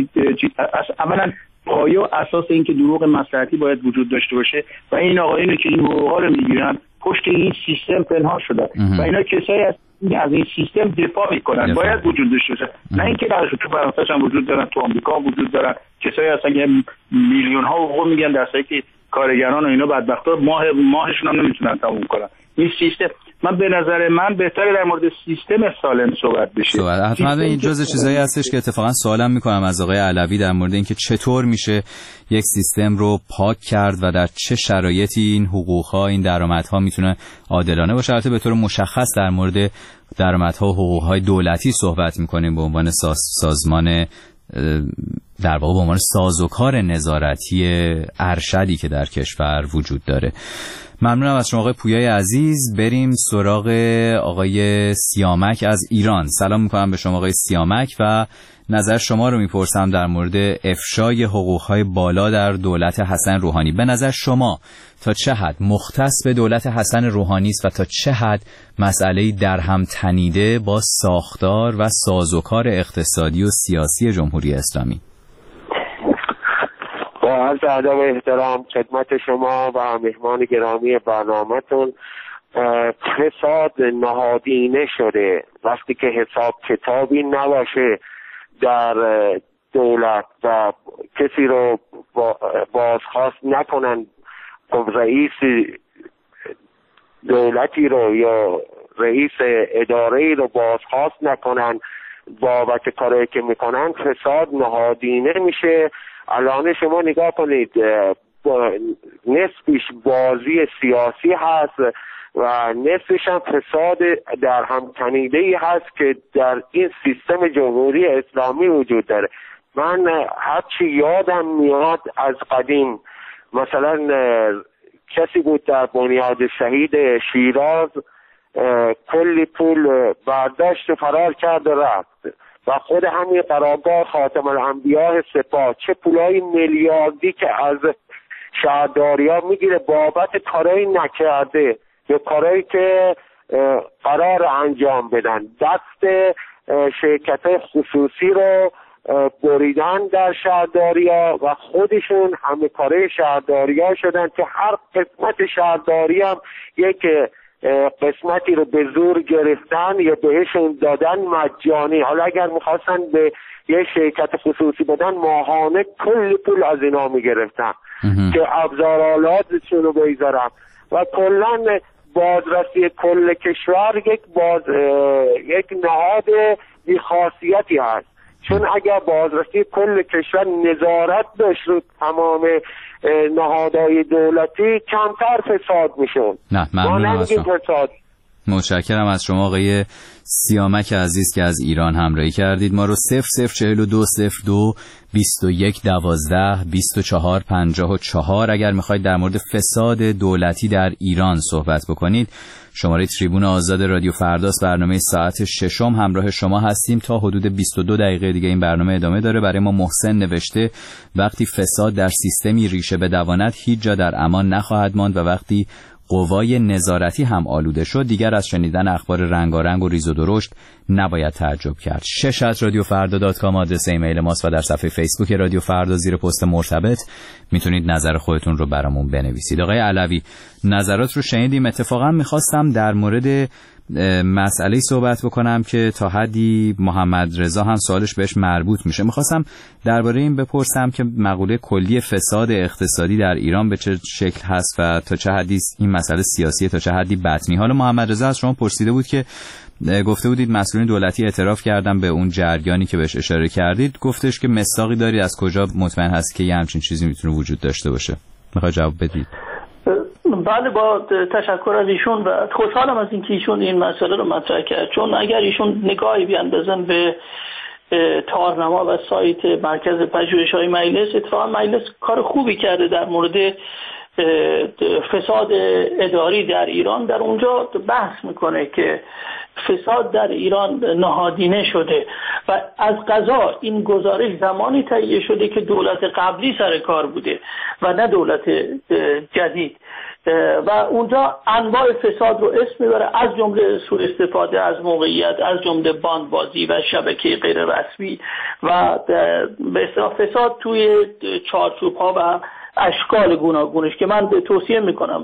اولا پایه و اساس این که دروغ مصلحتی باید وجود داشته باشه و این آقایونی که این حقوقا رو میگیرن پشت این سیستم پنهان شده و اینا کسایی از این سیستم دفاع میکنن، باید وجود داشته باشه. نه اینکه در تو فرانسه هم وجود دارن، تو آمریکا وجود دارن، کسایی هستن که میلیون ها حقوق میگن در حالی که کارگران و اینا بدبختا ماهشون هم نمیتونن تموم کنن. این سیستم، من به نظر من بهتره در مورد سیستم سالم صحبت بشه. حتما این جزء چیزایی هستش که اتفاقا سوالم میکنم از آقای علوی در مورد اینکه چطور میشه یک سیستم رو پاک کرد و در چه شرایطی این حقوق‌ها، این درآمدها میتونه عادلانه باشه. البته به طور مشخص در مورد درآمدها و حقوق‌های دولتی صحبت میکنیم به عنوان سازمان، در واقع به عنوان سازوکار نظارتی ارشدی که در کشور وجود داره. ممنونم از شما آقای پویای عزیز. بریم سراغ آقای سیامک از ایران. سلام میکنم به شما آقای سیامک و نظر شما رو میپرسم در مورد افشای حقوقهای بالا در دولت حسن روحانی. به نظر شما تا چه حد مختص به دولت حسن روحانی است و تا چه حد مسئله‌ای در هم تنیده با ساختار و سازوکار اقتصادی و سیاسی جمهوری اسلامی؟ با عرض ادب و احترام خدمت شما و مهمان گرامی برنامه‌تون، فساد نهادینه شده. وقتی که حساب کتابی نباشه در دولت و کسی رو بازخواست نکنن، رئیس دولتی رو یا رئیس اداره‌ای رو بازخواست نکنن بابت کاری که میکنن، فساد نهادینه میشه. الان شما نگاه کنید، نصفش بازی سیاسی هست و نصفش هم فساد در هم تنیده‌ای هست که در این سیستم جمهوری اسلامی وجود داره. من هرچی یادم میاد از قدیم، مثلا کسی بود در بنیاد شهید شیراز کلی پول برداشت و فرار کرد و رفت و خود همین قرارگاه خاتم الانبیاء سپاه چه پولای میلیاردی که از شهرداری‌ها میگیره بابت کارایی نکرده یا کارایی که قرار انجام بدن. دست شرکت‌های خصوصی رو بریدن در شهرداری‌ها و خودشون همه کاره شهرداری‌ها شدن که هر قسمت شهرداری هم یک قسمتی رو به زور گرفتن یا بهشون دادن مجانی. حالا اگر میخواستن به یه شرکت خصوصی بدن ماهانه کلی پول از اینا میگرفتن که ابزارالاتشون رو بگذارن و کلن بازرسی کل کشور یک نهاد بی‌خاصیتی هست. چون اگر بازرسی کل کشور نظارت داشت رو تمام نهادهای دولتی کمتر فساد میشون. نه ممنونم از شما. متشکرم از شما آقای سیامک عزیز که از ایران همراهی کردید. ما رو 004202 2112 2454 اگر میخواید در مورد فساد دولتی در ایران صحبت بکنید، شماره تریبون آزاد رادیو فرداست. برنامه ساعت 6 همراه شما هستیم تا حدود 22 دقیقه دیگه این برنامه ادامه داره. برای ما محسن نوشته وقتی فساد در سیستمی ریشه بدواند هیچ جا در امان نخواهد ماند و وقتی قوای نظارتی هم آلوده شد دیگر از شنیدن اخبار رنگارنگ و ریز و درشت نباید تعجب کرد. 6@radiofarda.com آدرس ایمیل ماست و در صفحه فیسبوک رادیو فردا زیر پست مرتبط میتونید نظر خودتون رو برامون بنویسید. آقای علوی، نظرات رو شنیدیم. اتفاقا میخواستم در مورد مسئله صحبت بکنم که تا حدی محمد رضا هم سوالش بهش مربوط میشه. میخواستم درباره این بپرسم که مقوله کلی فساد اقتصادی در ایران به چه شکل هست و تا چه حدی این مسئله سیاسیه، تا چه حدی بطنی. حالا محمد رضا از شما پرسیده بود که گفته بودید مسئولین دولتی اعتراف کردن به اون جریانی که بهش اشاره کردید، گفتش که مصداقی دارید از کجا مطمئن هست که یه همچین چیزی میتونه وجود داشته باشه؟ میخواد جواب بدید؟ بله، با تشکر از ایشون و خوشحالم از اینکه ایشون این مسئله رو مطرح کرد، چون اگر ایشون نگاهی بیاندازن به تارنما و سایت مرکز پژوهش‌های مجلس، اتفاقا مجلس کار خوبی کرده در مورد فساد اداری در ایران. در اونجا بحث میکنه که فساد در ایران نهادینه شده و از قضا این گزارش زمانی تهیه شده که دولت قبلی سر کار بوده و نه دولت جدید، و اونجا انواع فساد رو اسم میبره، از جمله سوء استفاده از موقعیت، از جمله باندبازی و شبکه غیر رسمی و به اصطلاح فساد توی چارچوب‌ها و اشکال گوناگونش، که من توصیه میکنم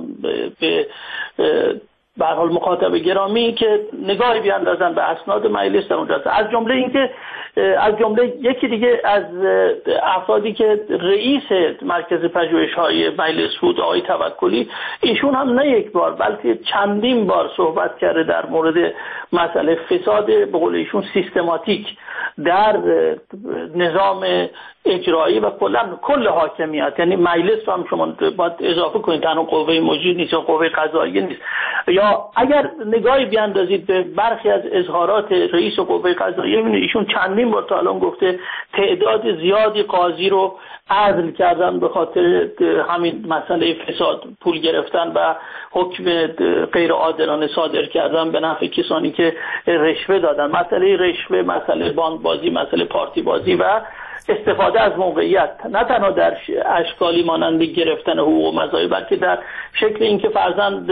به هر حال مخاطب گرامی که نگاهی بیاندازن به اسناد مجلس در اونجا. از جمله اینکه از جمله یکی دیگه از افرادی که رئیس مرکز پژوهش‌های مجلس بود، آقای توکلی، ایشون هم نه یک بار بلکه چندین بار صحبت کرده در مورد مسئله فساد به قول ایشون سیستماتیک در نظام اجرایی و کل حاکمیت. یعنی مجلس رو هم شما باید اضافه کنید، تنها قوه مجری نیست یا قوه قضاییه نیست. یا اگر نگاهی بیاندازید به برخی از اظهارات رئیس قوه قضاییه، می‌بینید ایشون چندین بار تا الان گفته تعداد زیادی قاضی رو عزل کردن به خاطر همین مسئله فساد، پول گرفتن و حکم غیر عادلانه صادر کردن به نفع کسانی که رشوه دادن. مسئله رشوه، مسئله باندبازی، مسئله پارتی بازی و استفاده از موقعیت، نه تنها در اشکالی مانند گرفتن حقوق و مزایا، بلکه در شکل اینکه فرزند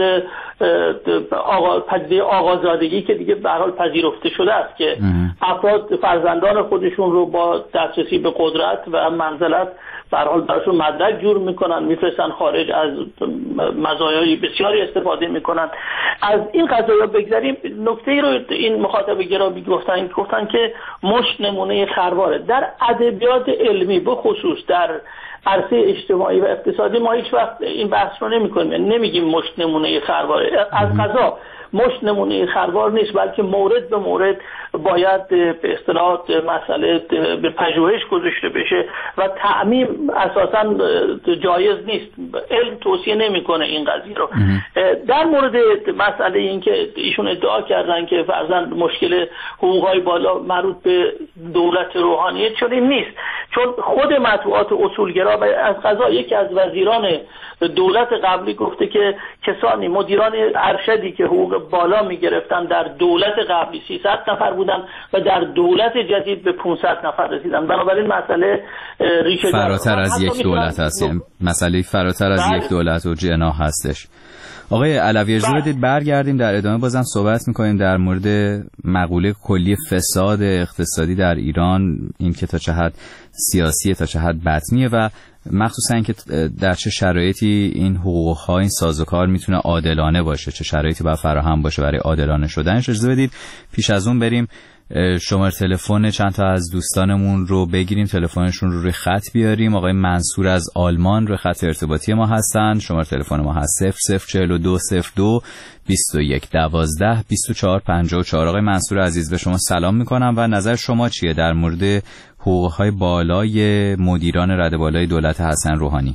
پدیده آقازادگی که دیگه به هر حال پذیرفته شده است که افراد فرزندان خودشون رو با دسترسی به قدرت و منزلت به هر حال براشون مدرک جور میکنن، میفرستن خارج، از مزایای بسیاری استفاده میکنن. از این قضایا بگذریم، نکته‌ای رو این مخاطب گرامی گفتن که مشت نمونه خرواره. در ادبیات علمی به خصوص در عرصه اجتماعی و اقتصادی ما هیچ وقت این بحث رو نمی‌کنیم، نمیگیم مشت نمونه خرواره. از قضا مشت نمونه خروار نیست، بلکه مورد به مورد باید به اصطلاح مسئله به پژوهش گذاشته بشه و تعمیم اساساً جایز نیست. علم توصیه نمیکنه این قضیه رو. در مورد مسئله این که ایشون ادعا کردن که فرضاً مشکل حقوق‌های بالا مربوط به دولت روحانیت شده، نیست، چون خود مطبوعات اصولگرا و از قضا یکی از وزیران دولت قبلی گفته که کسانی مدیران ارشدی که حقوق بالا میگرفتن در دولت قبلی 300 نفر بودن و در دولت جدید به 500 نفر رسیدن. بنابراین مسئله ریشه فراتر از یک دولت هست، مسئله فراتر از یک دولت و جناح هستش. آقای علوی اجازه بدید برگردیم در ادامه بازم صحبت میکنیم در مورد مقوله کلی فساد اقتصادی در ایران، این که تا چه حد سیاسیه تا چه حد بطنیه و مخصوصا اینکه در چه شرایطی این حقوق‌ها، این سازوکار میتونه عادلانه باشه، چه شرایطی باید فراهم باشه برای عادلانه شدنش. اجازه بدید پیش از اون بریم شماره تلفن چند تا از دوستانمون رو بگیریم، تلفنشون رو روی خط بیاریم. آقای منصور از آلمان روی خط ارتباطی ما هستن. شماره تلفن ما هست 004202 21 12 24 54. آقای منصور عزیز به شما سلام میکنم و نظر شما چیه در مورد حقوق‌های بالای مدیران رده بالای دولت حسن روحانی؟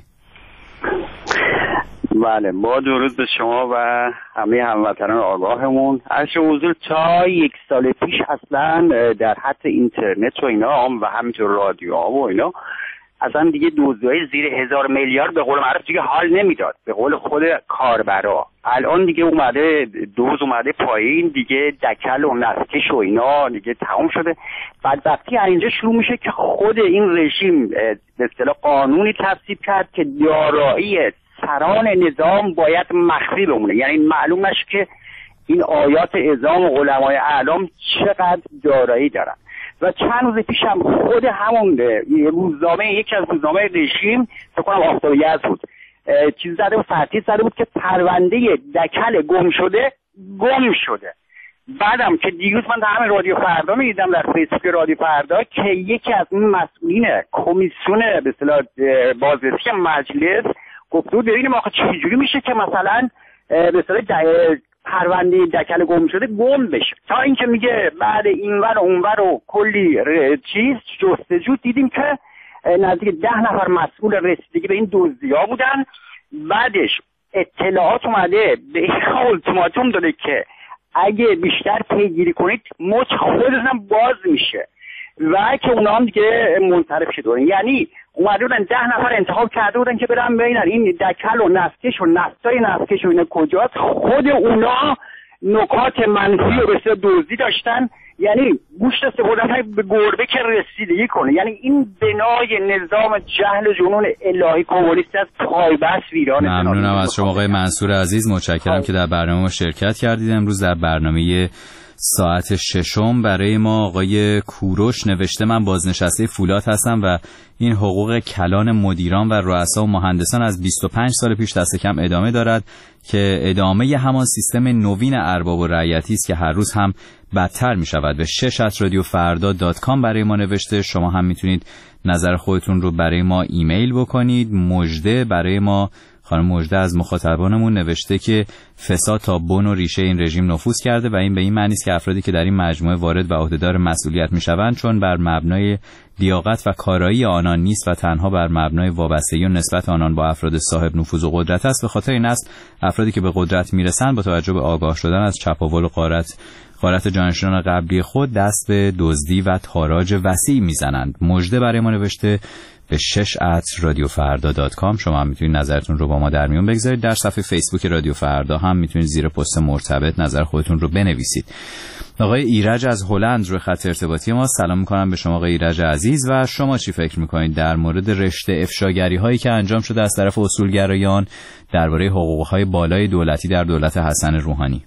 بله، با درود به شما و همه هموطنان آگاهمون. عرض حضور تا 1 سال پیش اصلا در حد اینترنت و اینا و همینطور رادیوها و اینا اصلا دیگه دزدی‌های زیر 1000 میلیارد به قول معروف دیگه حال نمیداد، به قول خود کاربرا. الان دیگه اومده پایین، دیگه دکل و نسکش و اینا دیگه تمام شده. بعد وقتی اینجا شروع میشه که خود این رژیم به اصطلاح قانونی تصویب کرد که دارایی سران نظام باید مخفی بمونه، یعنی معلوم نشه که این آیات اعظام و علمای اعلام چقدر دارایی دارن. و چند روز پیش هم خود همون روزنامه، یکی از روزنامه رژیم فکر کنم آفتاب یزد بود، چیز زده بود، فرتی زده بود که پرونده دکل گم شده. بعدم که دیروز من در همین رادیو فردا میدیدم در فیسبوک رادیو فردا که یکی از این مسئولین کمیسیون به اصطلاح بازرسی مجلس گفت ببینیم آخه چجوری میشه که مثلا به اصطلاح پرونده دکل گم شده گم بشه، تا اینکه میگه بعد اینور و اونور و کلی چیز جستجو دیدیم که نزدیک 10 نفر مسئول رسیدگی به این دزدی‌ها بودن. بعدش اطلاعات اومده به این اولتیماتوم داده که اگه بیشتر پیگیری کنید مچ خودتون باز میشه و که اونا هم دیگه منصرف شده. یعنی اومده بودن 10 نفر انتخاب کرده بودن که برن ببینن این دکل و نفتکش و نفتای نفتکش و اینا کجاست. خود اونا نکات منفی و بسیار دزدی داشتن، یعنی گوشت استفاده به گربه که رسیدگی کنه. یعنی این بنای نظام جهل و جنون الهی کمونیستی از پایبست ویران. ممنونم از شما آقای منصور عزیز، متشکرم که در برنامه ما شرکت کردید. امروز در برنامه ساعت ششم برای ما آقای کوروش نوشته من بازنشسته فولاد هستم و این حقوق کلان مدیران و رؤسا و مهندسان از 25 سال پیش دست کم ادامه دارد که ادامه همان سیستم نوین ارباب و رعیتی است که هر روز هم بدتر می شود. به 6@radiofarda.com برای ما نوشته. شما هم میتونید نظر خودتون رو برای ما ایمیل بکنید. مژده برای ما، خانم مژده از مخاطبانمون نوشته که فساد تا بن و ریشه این رژیم نفوذ کرده و این به این معنی است که افرادی که در این مجموعه وارد و عهدهدار مسئولیت میشوند چون بر مبنای لیاقت و کارایی آنان نیست و تنها بر مبنای وابستگی و نسبت آنان با افراد صاحب نفوذ و قدرت است. به خاطر این است افرادی که به قدرت میرسند با توجه به آگاه شدن از چپاول و غارت جانشینان قبلی خود دست به دزدی و تاراج وسیع میزنند. مژده برای ما نوشته به 6@radiofarda.com. شما هم میتونید نظرتون رو با ما در میون بگذارید. در صفحه فیسبوک رادیو فردا هم میتونید زیر پست مرتبط نظر خودتون رو بنویسید. آقای ایرج از هلند رو خط ارتباطی ما. سلام میکنم به شما آقای ایرج عزیز. و شما چی فکر میکنید در مورد رشته افشاگری هایی که انجام شده از طرف اصولگرایان درباره حقوق های بالای دولتی در دولت حسن روحانی؟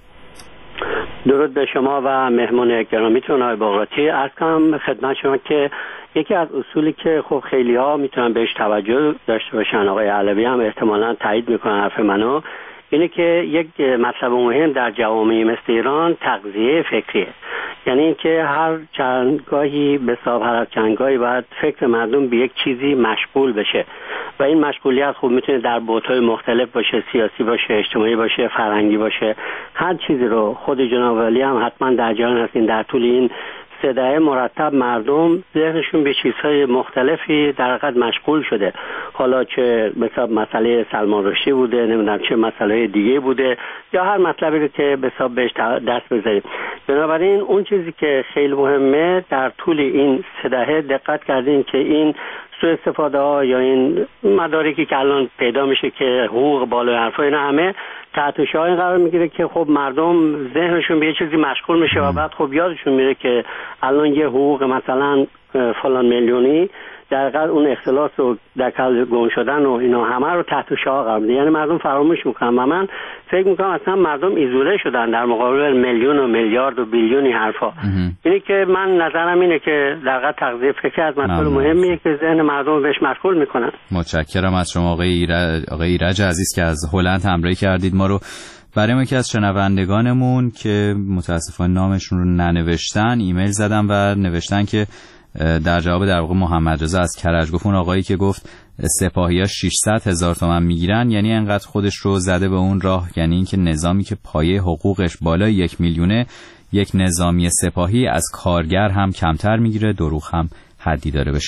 درود به شما و مهمان گرامیتون آقای باقراتی. عرض کنم خدمت شما که یکی از اصولی که خب خیلی ها میتونن بهش توجه داشته باشن، آقای علوی هم احتمالاً تایید میکنن حرف منو، اینه که یک مطلب مهم در جوامع مثل ایران تغذیه فکریه. یعنی اینکه هر چندگاهی به هر چندگاهی باید فکر مردم به یک چیزی مشغول بشه و این مشغولیت خوب میتونه در بعدهای مختلف باشه، سیاسی باشه، اجتماعی باشه، فرهنگی باشه. هر چیزی رو خود جناب ولی هم حتما در جریان هستین. در طول این 3 دهه مرتب مردم ذهنشون به چیزهای مختلفی در حقیقت مشغول شده، حالا چه مثلا مسئله سلمان رشدی بوده، نمیدونم چه مسئله دیگه بوده، یا هر مطلبی رو که به حساب بهش دست بزنیم. بنابراین اون چیزی که خیلی مهمه در طول این 3 دهه دقت کردیم که این سوء استفاده ها یا این مدارکی که الان پیدا میشه که حقوق بالای حرفا اینا همه تحت شعار قرار میگیره که خب مردم ذهنشون به یه چیزی مشغول میشه و بعد خب یادشون میره که الان یه حقوق مثلا فلان میلیونی در واقع اون اختلاس و دکل گم شدن و اینا همه رو تحت شعار قرار میده. یعنی مردم فراموش میکنن و من فکر میکنم اصلا مردم ایزوله شدن در مقابل میلیون و میلیارد و بیلیونی حرفا. اینی که من نظرم اینه که در واقع تغذیه فکر از مسئله مهمیه که ذهن مردم بهش مشغول میکنن. متشکرم از شما آقای ایرج عزیز که از هلند همراهی کردید ما رو. برای ما که از شنوندگانمون که متاسفانه نامشون رو ننوشتن ایمیل زدن و نوشتن که در جواب در واقع محمد رضا از کرج گفت اون آقایی که گفت سپاهی‌ها 600,000 تومان میگیرن یعنی انقدر خودش رو زده به اون راه، یعنی اینکه نظامی که پایه حقوقش بالای 1 میلیونه یک نظامی سپاهی از کارگر هم کمتر میگیره. دروغ هم حدی داره. به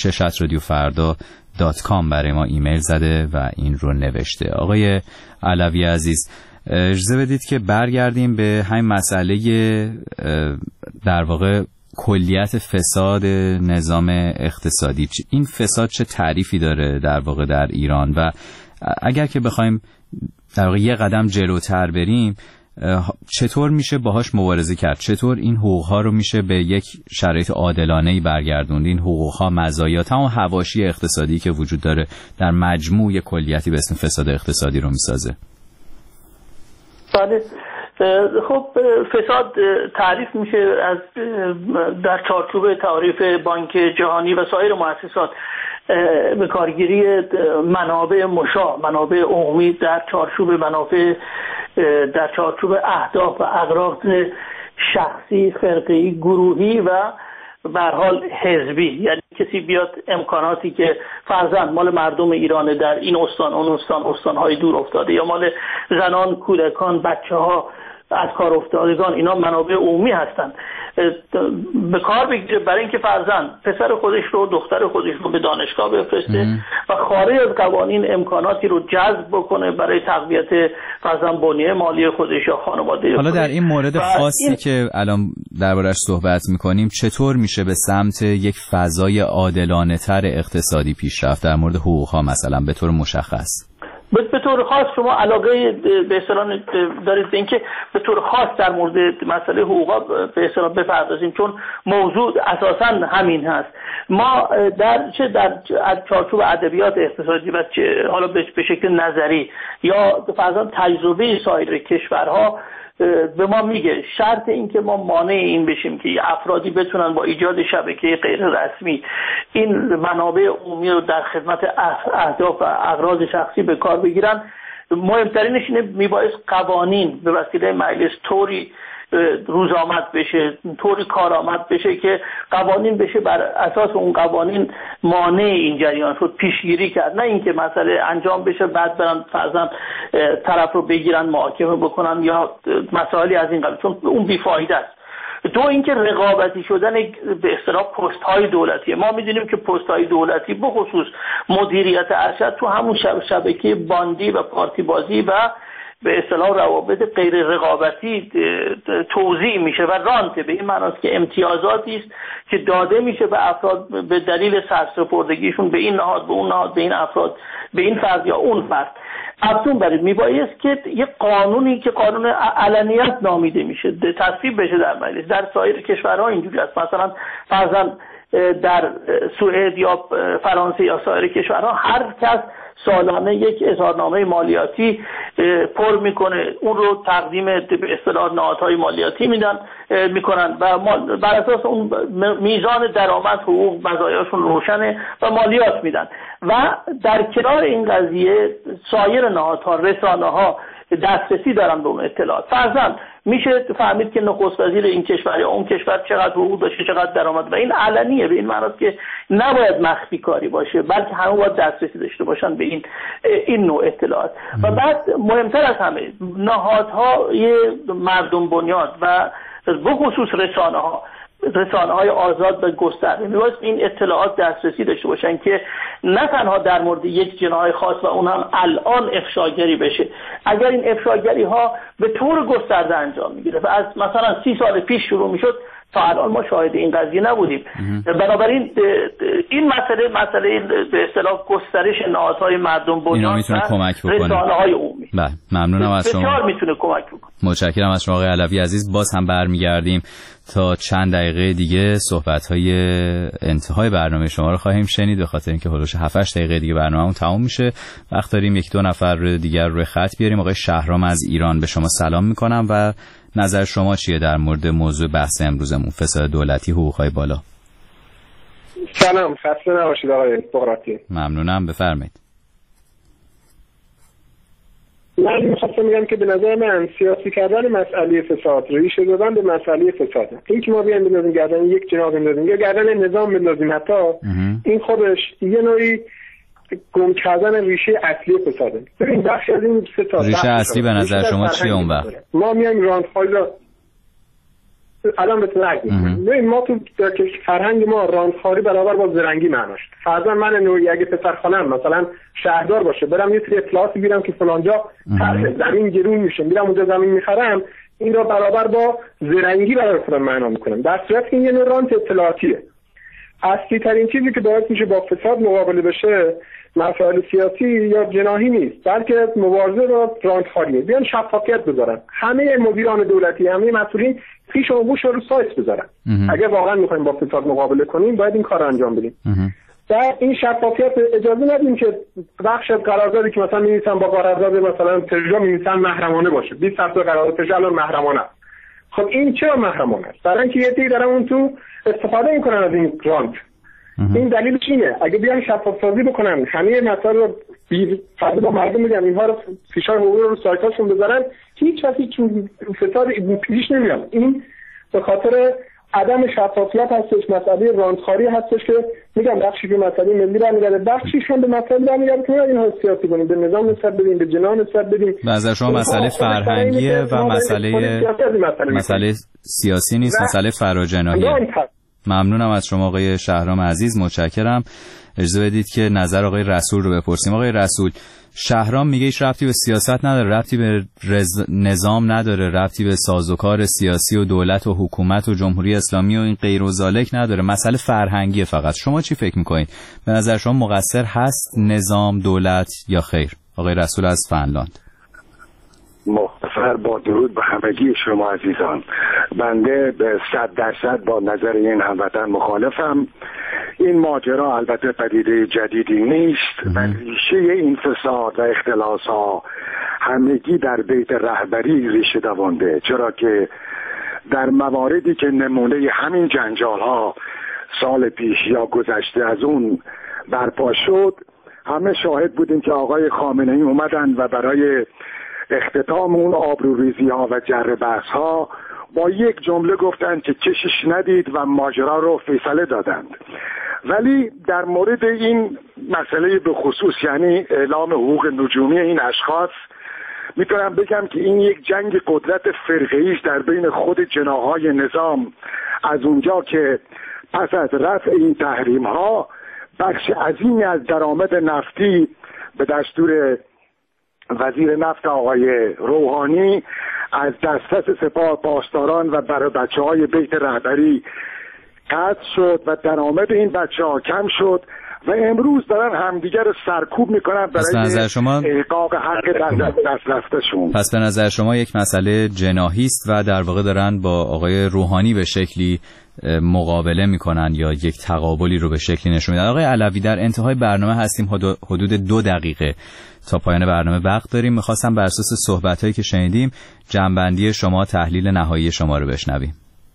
6@radiofarda.com برای ما ایمیل زده و این رو نوشته. آقای علوی عزیز اجازه بدید که برگردیم به همین مسئله در واقع کلیت فساد نظام اقتصادی. این فساد چه تعریفی داره در واقع در ایران و اگر که بخوایم در واقع یه قدم جلوتر بریم چطور میشه باهاش مبارزه کرد؟ چطور این حقوق‌ها رو میشه به یک شرایط عادلانه‌ای برگردوند؟ این حقوق‌ها مزایات هم حواشی اقتصادی که وجود داره در مجموع کلیتی به اسم فساد اقتصادی رو میسازه. بله خب فساد تعریف میشه از در چارچوب تعریف بانک جهانی و سایر مؤسسات به کارگیری منابع مشاع، منابع عمومی در چارچوب منافع، در چارچوب اهداف و اغراض شخصی، فرقه‌ای، گروهی و به هر حال حزبی. یعنی کسی بیاد امکاناتی که فرضاً مال مردم ایران در این استان اون استان استان‌های دور افتاده یا مال زنان، کودکان، بچه‌ها از کار افتادگان، اینا منابع عمومی هستند، به کار بگیره برای اینکه فرضاً پسر خودش رو دختر خودش رو به دانشگاه بفرسته و خارج از قوانین امکاناتی رو جذب بکنه برای تقویت فرضاً بنیه مالی خودش یا خانواده. حالا در این مورد خاصی که الان دربارش صحبت می‌کنیم چطور میشه به سمت یک فضای عادلانه‌تر اقتصادی پیش رفت در مورد حقوق‌ها مثلا به طور مشخص؟ به طور خاص شما علاقه به اصطلاح دارید به اینکه به طور خاص در مورد مسئله حقوقا به اصطلاح بپردازیم، چون موضوع اساساً همین هست. ما در چارچوب ادبیات اقتصادی و چه حالا به شکل نظری یا فرضاً تجربه سایر کشورها به ما میگه شرط این که ما مانع این بشیم که افرادی بتونن با ایجاد شبکه غیر رسمی این منابع عمومی رو در خدمت اهداف و اغراض شخصی به کار بگیرن، مهمترینش اینه میبایست قوانین به وسیله مجلس طوری روزآمد بشه، طوری کارآمد بشه که قوانین بشه بر اساس اون قوانین مانع این جریان شد پیشگیری کرد، نه اینکه مسئله انجام بشه بعد برن فرضاً طرف رو بگیرن محاکمه بکنن یا مسائلی از این قبیل، چون اون بیفایده است. دو اینکه رقابتی شدن به اصطلاح پست های دولتی. ما میدونیم که پست های دولتی به خصوص مدیریت ارشد تو همون شبکه باندی و پارتی بازی و به اصطلاح روابط غیر رقابتی توزیع میشه و رانته، به این معناست که امتیازاتی است که داده میشه به افراد به دلیل سرسپردگیشون به این نهاد، به اون نهاد، به این افراد، به این فرد یا اون فرد. افزون بر این میبایست که یه قانونی که قانون علنیت نامیده میشه تصویب بشه در مجلس. در سایر کشورها اینجوری است. مثلا فرضاً در سوئد یا فرانسه یا سایر کشورها هر کس سالانه یک اظهارنامه مالیاتی پر میکنه، اون رو تقدیم به اصطلاح نهادهای مالیاتی میکنن و بر اساس اون میزان درآمد، حقوق، مزایاشون روشنه و مالیات میدن. و در کنار این قضیه سایر نهادها، رسانه‌ها دسترسی دارن به اون اطلاعات. فرضاً میشه فهمید که نخست وزیر این کشور یا اون کشور چقدر حقوق داشته، چقدر درآمد، و این علنیه. به این معناست که نباید مخفی کاری باشه، بلکه همه باید دسترسی داشته باشن به این نوع اطلاعات. و بعد مهمتر از همه نهادهای مردم بنیاد و به خصوص رسانه‌های آزاد و گسترده می‌باید این اطلاعات دسترسی داشته باشن که نه تنها در مورد یک جناح خاص و اون هم الان افشاگری بشه، اگر این افشاگری‌ها به طور گسترده انجام می‌گیره و از مثلا 30 سال پیش شروع می‌شد تا الان ما شاهد این قضیه نبودیم. بنابراین این مسئله به اصطلاح گسترش نهادهای مردم بنیاد و رسانه‌های عمومی. بله، ممنونم از شما. بسیار میتونه کمک بکنه. متشکرم از شما آقای علوی عزیز. باز هم برمیگردیم تا چند دقیقه دیگه صحبت‌های انتهای برنامه شما رو خواهیم شنید، به خاطر اینکه حدود 7-8 دقیقه دیگه برنامه‌مون تموم میشه. وقت داریم 1-2 نفر دیگر روی خط بیاریم. آقای شهرام از ایران، به شما سلام می‌کنم و نظر شما چیه در مورد موضوع بحث امروزمون، فساد دولتی، حقوق‌های بالا؟ سلام، خسته نباشید آقای بغراتی. ممنونم، بفرمایید. من می‌خواستم بگم که به نظر من سیاسی کردن مسئله فساد، ریشه دادن به مسئله فساد، این که ما بیایم بندازیم گردن یک جناح بندازیم یا گردن نظام بندازیم، حتی این خودش یه نوعی گم کردن ریشه اصلی فساده. ببین بخش از این فساد، ریشه اصلی به نظر شما چیه اون وقت؟ ما میایم راندخواری رو الان به تلک می‌کنیم. ببین ما تو در فرهنگ ما راندخواری برابر با زرنگی معناش. فرضاً من نوعی اگه پسرخاله‌ام مثلا شهردار باشه، برم یه سری اطلاعاتی بیارم که فلانجا زمین گرون میشه، میرم اونجا زمین میخرم، این رو برابر با زرنگی برای خودم معنا میکنم، در صورتی که این یه نوع رانت اطلاعاتیه. اصلی ترین چیزی که باعث میشه با فساد مقابله بشه مسائل سیاسی یا جناحی نیست، بلکه مبارزه با راندخواریه. بیان شفافیت بذارن، همه مدیران دولتی، همه مسئولین پیش و گوش رو سایت بذارن. اگه واقعا میخوایم با فساد مقابله کنیم باید این کار رو انجام بدیم. در این شفافیت اجازه ندیم که بخش از قراردادی که مثلا می‌نویسن با قرارداد مثلا پژو می‌نویسن محرمانه باشه، 20% قرارداد پژو الان محرمانه است. خب این چرا محرمانه است؟ برای اینکه یه عده‌ای دارن اون تو استفاده می‌کنن از این رانت. این دلیلش اینه اگه بیان شفاف سازی بکنن، همه مسائل رو فرض با مردم میگم اینها رو فشار حقوقی رو سایتاشون بذارن، هیچ وقتی چون فساد پیش نمیاد. این به خاطر عدم شفافیت هستش، مسئله راندخاری هستش که میگم بخشی به مسئله ملی برمیگرده، بخشیشون به مسئله برمیگرده که اینها سیاسی کنیم، به نظام نسبت بدیم، به جناح نسبت بدیم. به نظر شما مسئله فرهنگیه و مسئله سیاسی نیست، مسئله فراجناحیه. ممنونم از شما آقای شهرام عزیز، متشکرم. اجازه بدید که نظر آقای رسول رو بپرسیم. آقای رسول، شهرام میگه هیچ ربطی به سیاست نداره، ربطی به نظام نداره، ربطی به سازوکار سیاسی و دولت و حکومت و جمهوری اسلامی و این غیر و ذالک نداره، مسئله فرهنگیه فقط. شما چی فکر میکنید؟ به نظر شما مقصر هست نظام، دولت یا خیر؟ آقای رسول از فنلاند. مختصر با درود به همگی شما عزیزان، بنده به 100% با نظر این هموطن مخالفم. این ماجرا البته پدیده جدیدی نیست و ریشه این فساد و اختلاس ها همگی در بیت رهبری ریشه دوانده، چرا که در مواردی که نمونه همین جنجال ها سال پیش یا گذشته از اون برپا شد، همه شاهد بودیم که آقای خامنه‌ای اومدن و برای اختتام اون آبروریزی ها و جر بحث ها با یک جمله گفتند که کشش ندید و ماجرا رو فیصله دادند. ولی در مورد این مسئله به خصوص، یعنی اعلام حقوق نجومی این اشخاص، میتونم بگم که این یک جنگ قدرت فرقه‌ایش در بین خود جناح‌های نظام، از اونجا که پس از رفع این تحریم ها بخش عظیمی از درآمد نفتی به دستور وزیر نفت آقای روحانی از دسترس سپاه پاسداران و برای بچه‌های بیت رهبری قطع شد و درآمد این بچه‌ها کم شد و امروز دارن همدیگر رو سرکوب میکنن برای احقاق حق دست رفتشون. پس به نظر شما یک مسئله جناحی است و در واقع دارن با آقای روحانی به شکلی مقابله میکنن یا یک تقابلی رو به شکلی نشون میدن. آقای علوی، در انتهای برنامه هستیم، حدود 2 دقیقه تا پایان برنامه وقت داریم. میخواستم بر اساس صحبتایی که شنیدیم جنبندی شما، تحلیل نهایی شما رو بشنویم.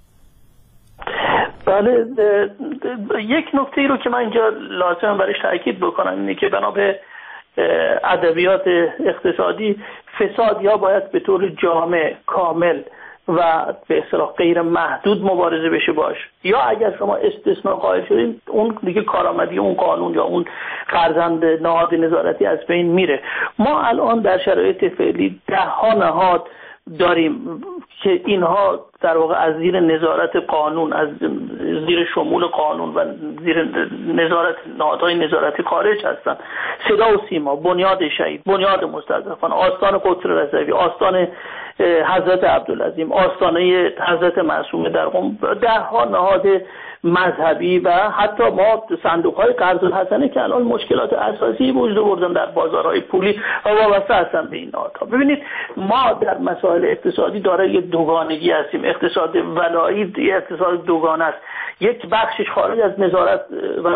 بله، یک نکته ای رو که من اینجا لازم برایش تاکید بکنم اینه که بنا به ادبیات اقتصادی فساد یا باید به طور جامع، کامل و به اصطلاح غیر محدود مبارزه بشه باش، یا اگر شما استثناء قائل شدین اون دیگه کارآمدی اون قانون یا اون فرزند نهاد نظارتی از بین میره. ما الان در شرایط فعلی 10 نهاد داریم که اینها در واقع از زیر نظارت قانون، از زیر شمول قانون و زیر نظارت نهادهای نظارتی خارج هستن. صدا و سیما، بنیاد شهید، بنیاد مستضعفان، آستان قدس رضوی، آستان حضرت عبدالعظیم، آستانه حضرت معصومه در قم، 10 نهاد مذهبی و حتی ما صندوق‌های قرض الحسنه که الان مشکلات اساسی وجود آوردن در بازارهای پولی و وابسته هستن به این نهادها. ببینید ما در مسائل اقتصادی دارای دوگانگی هستیم. اقتصاد ولایی اقتصاد دوگانه است، یک بخشش خارج از نظارت و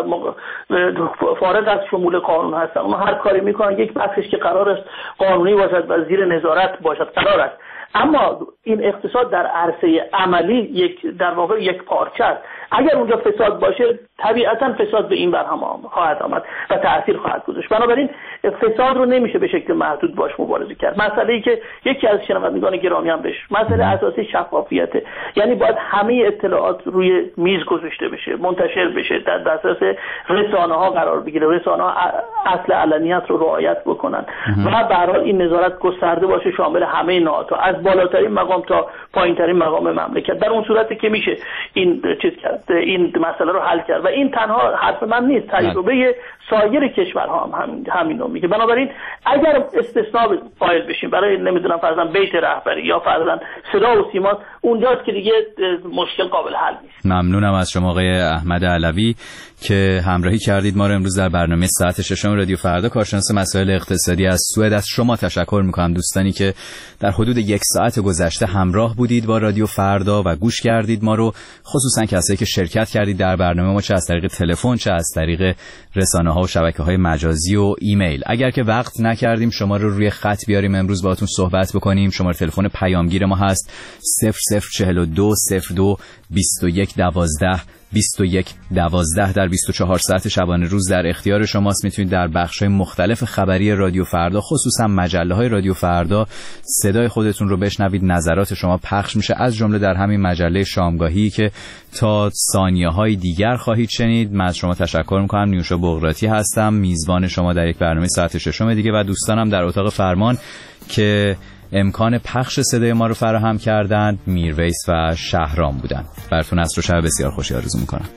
فارغ از شمول قانون هستن، اونها هر کاری میکنن. یک بخشش که قرار است قانونی باشد و زیر نظارت باشد قرار است. اما این اقتصاد در عرصه عملی در واقع یک پارچه است. اگر اونجا فساد باشه طبیعتا فساد به این بر هم خواهد آمد و تأثیر خواهد گذاشت. بنابراین فساد رو نمیشه به شکل محدود باش مبارزه کرد. مسئله‌ای که یکی از شنوندگان گرامی هم بهش مسئله اساسی شفافیته، یعنی باید همه اطلاعات روی میز گذاشته بشه، منتشر بشه، در دسترس رسانه‌ها قرار بگیره، رسانه‌ها اصل علنیت رو رعایت بکنن و به هر حال این نظارت گسترده باشه، شامل همه نهادها از بالاترین مقام تا پایینترین مقام مملکت. در اون صورتی که میشه این این مسئله رو حل کرد و این تنها حرف من نیست، تجربه سایر کشورها هم همین رو میگه. بنابراین اگر استثناء قائل بشیم برای نمیدونم فرضاً بیت رهبری یا فرضاً صدا و سیما، اونجاست که دیگه مشکل قابل حل نیست. ممنونم از شما آقای احمد علوی که همراهی کردید ما رو امروز در برنامه ساعت 6 رادیو فردا. کارشناس مسائل اقتصادی از سوئد. از شما تشکر میکنم دوستانی که در حدود 1 ساعت گذشته همراه بودید با رادیو فردا و گوش کردید ما رو، خصوصا کسایی که شرکت کردید در برنامه ما، چه از طریق تلفن چه از طریق رسانه‌ها و شبکه‌های مجازی و ایمیل. اگر که وقت نکردیم شما رو روی خط بیاریم امروز باهاتون صحبت بکنیم، شماره تلفن پیامگیر ما هست 0042 02 21 12 2112 در 24 ساعت شبانه روز در اختیار شماست. میتونید در بخش‌های مختلف خبری رادیو فردا، خصوصا مجله‌های رادیو فردا، صدای خودتون رو بشنوید. نظرات شما پخش میشه، از جمله در همین مجله شامگاهی که تا ثانیه‌های دیگر خواهید شنید. من از شما تشکر می‌کنم. نیوشا بغراتی هستم، میزبان شما در یک برنامه ساعت ششم دیگه، و دوستانم در اتاق فرمان که امکان پخش صدای ما رو فراهم کردند میرویس و شهرام بودن. براتون عصر و شب بسیار خوشی آرزو میکنم.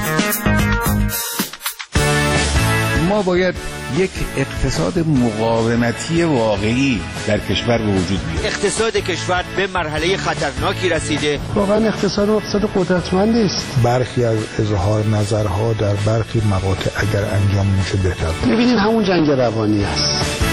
ما باید یک اقتصاد مقاومتی واقعی در کشور به وجود بیاریم. اقتصاد کشور به مرحله خطرناکی رسیده. واقعا اقتصاد قدرتمندی است. برخی از اظهار نظرها در برخی مقاطع اگر انجام میشه بهتر. می‌بینید همون جنگ روانی است.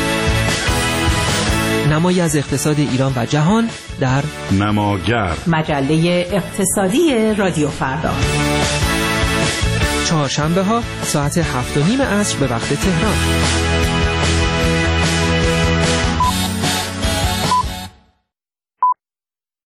نمایی از اقتصاد ایران و جهان در نماگر، مجله اقتصادی رادیو فردا، چهارشنبه ها ساعت 7:30 عصر به وقت تهران.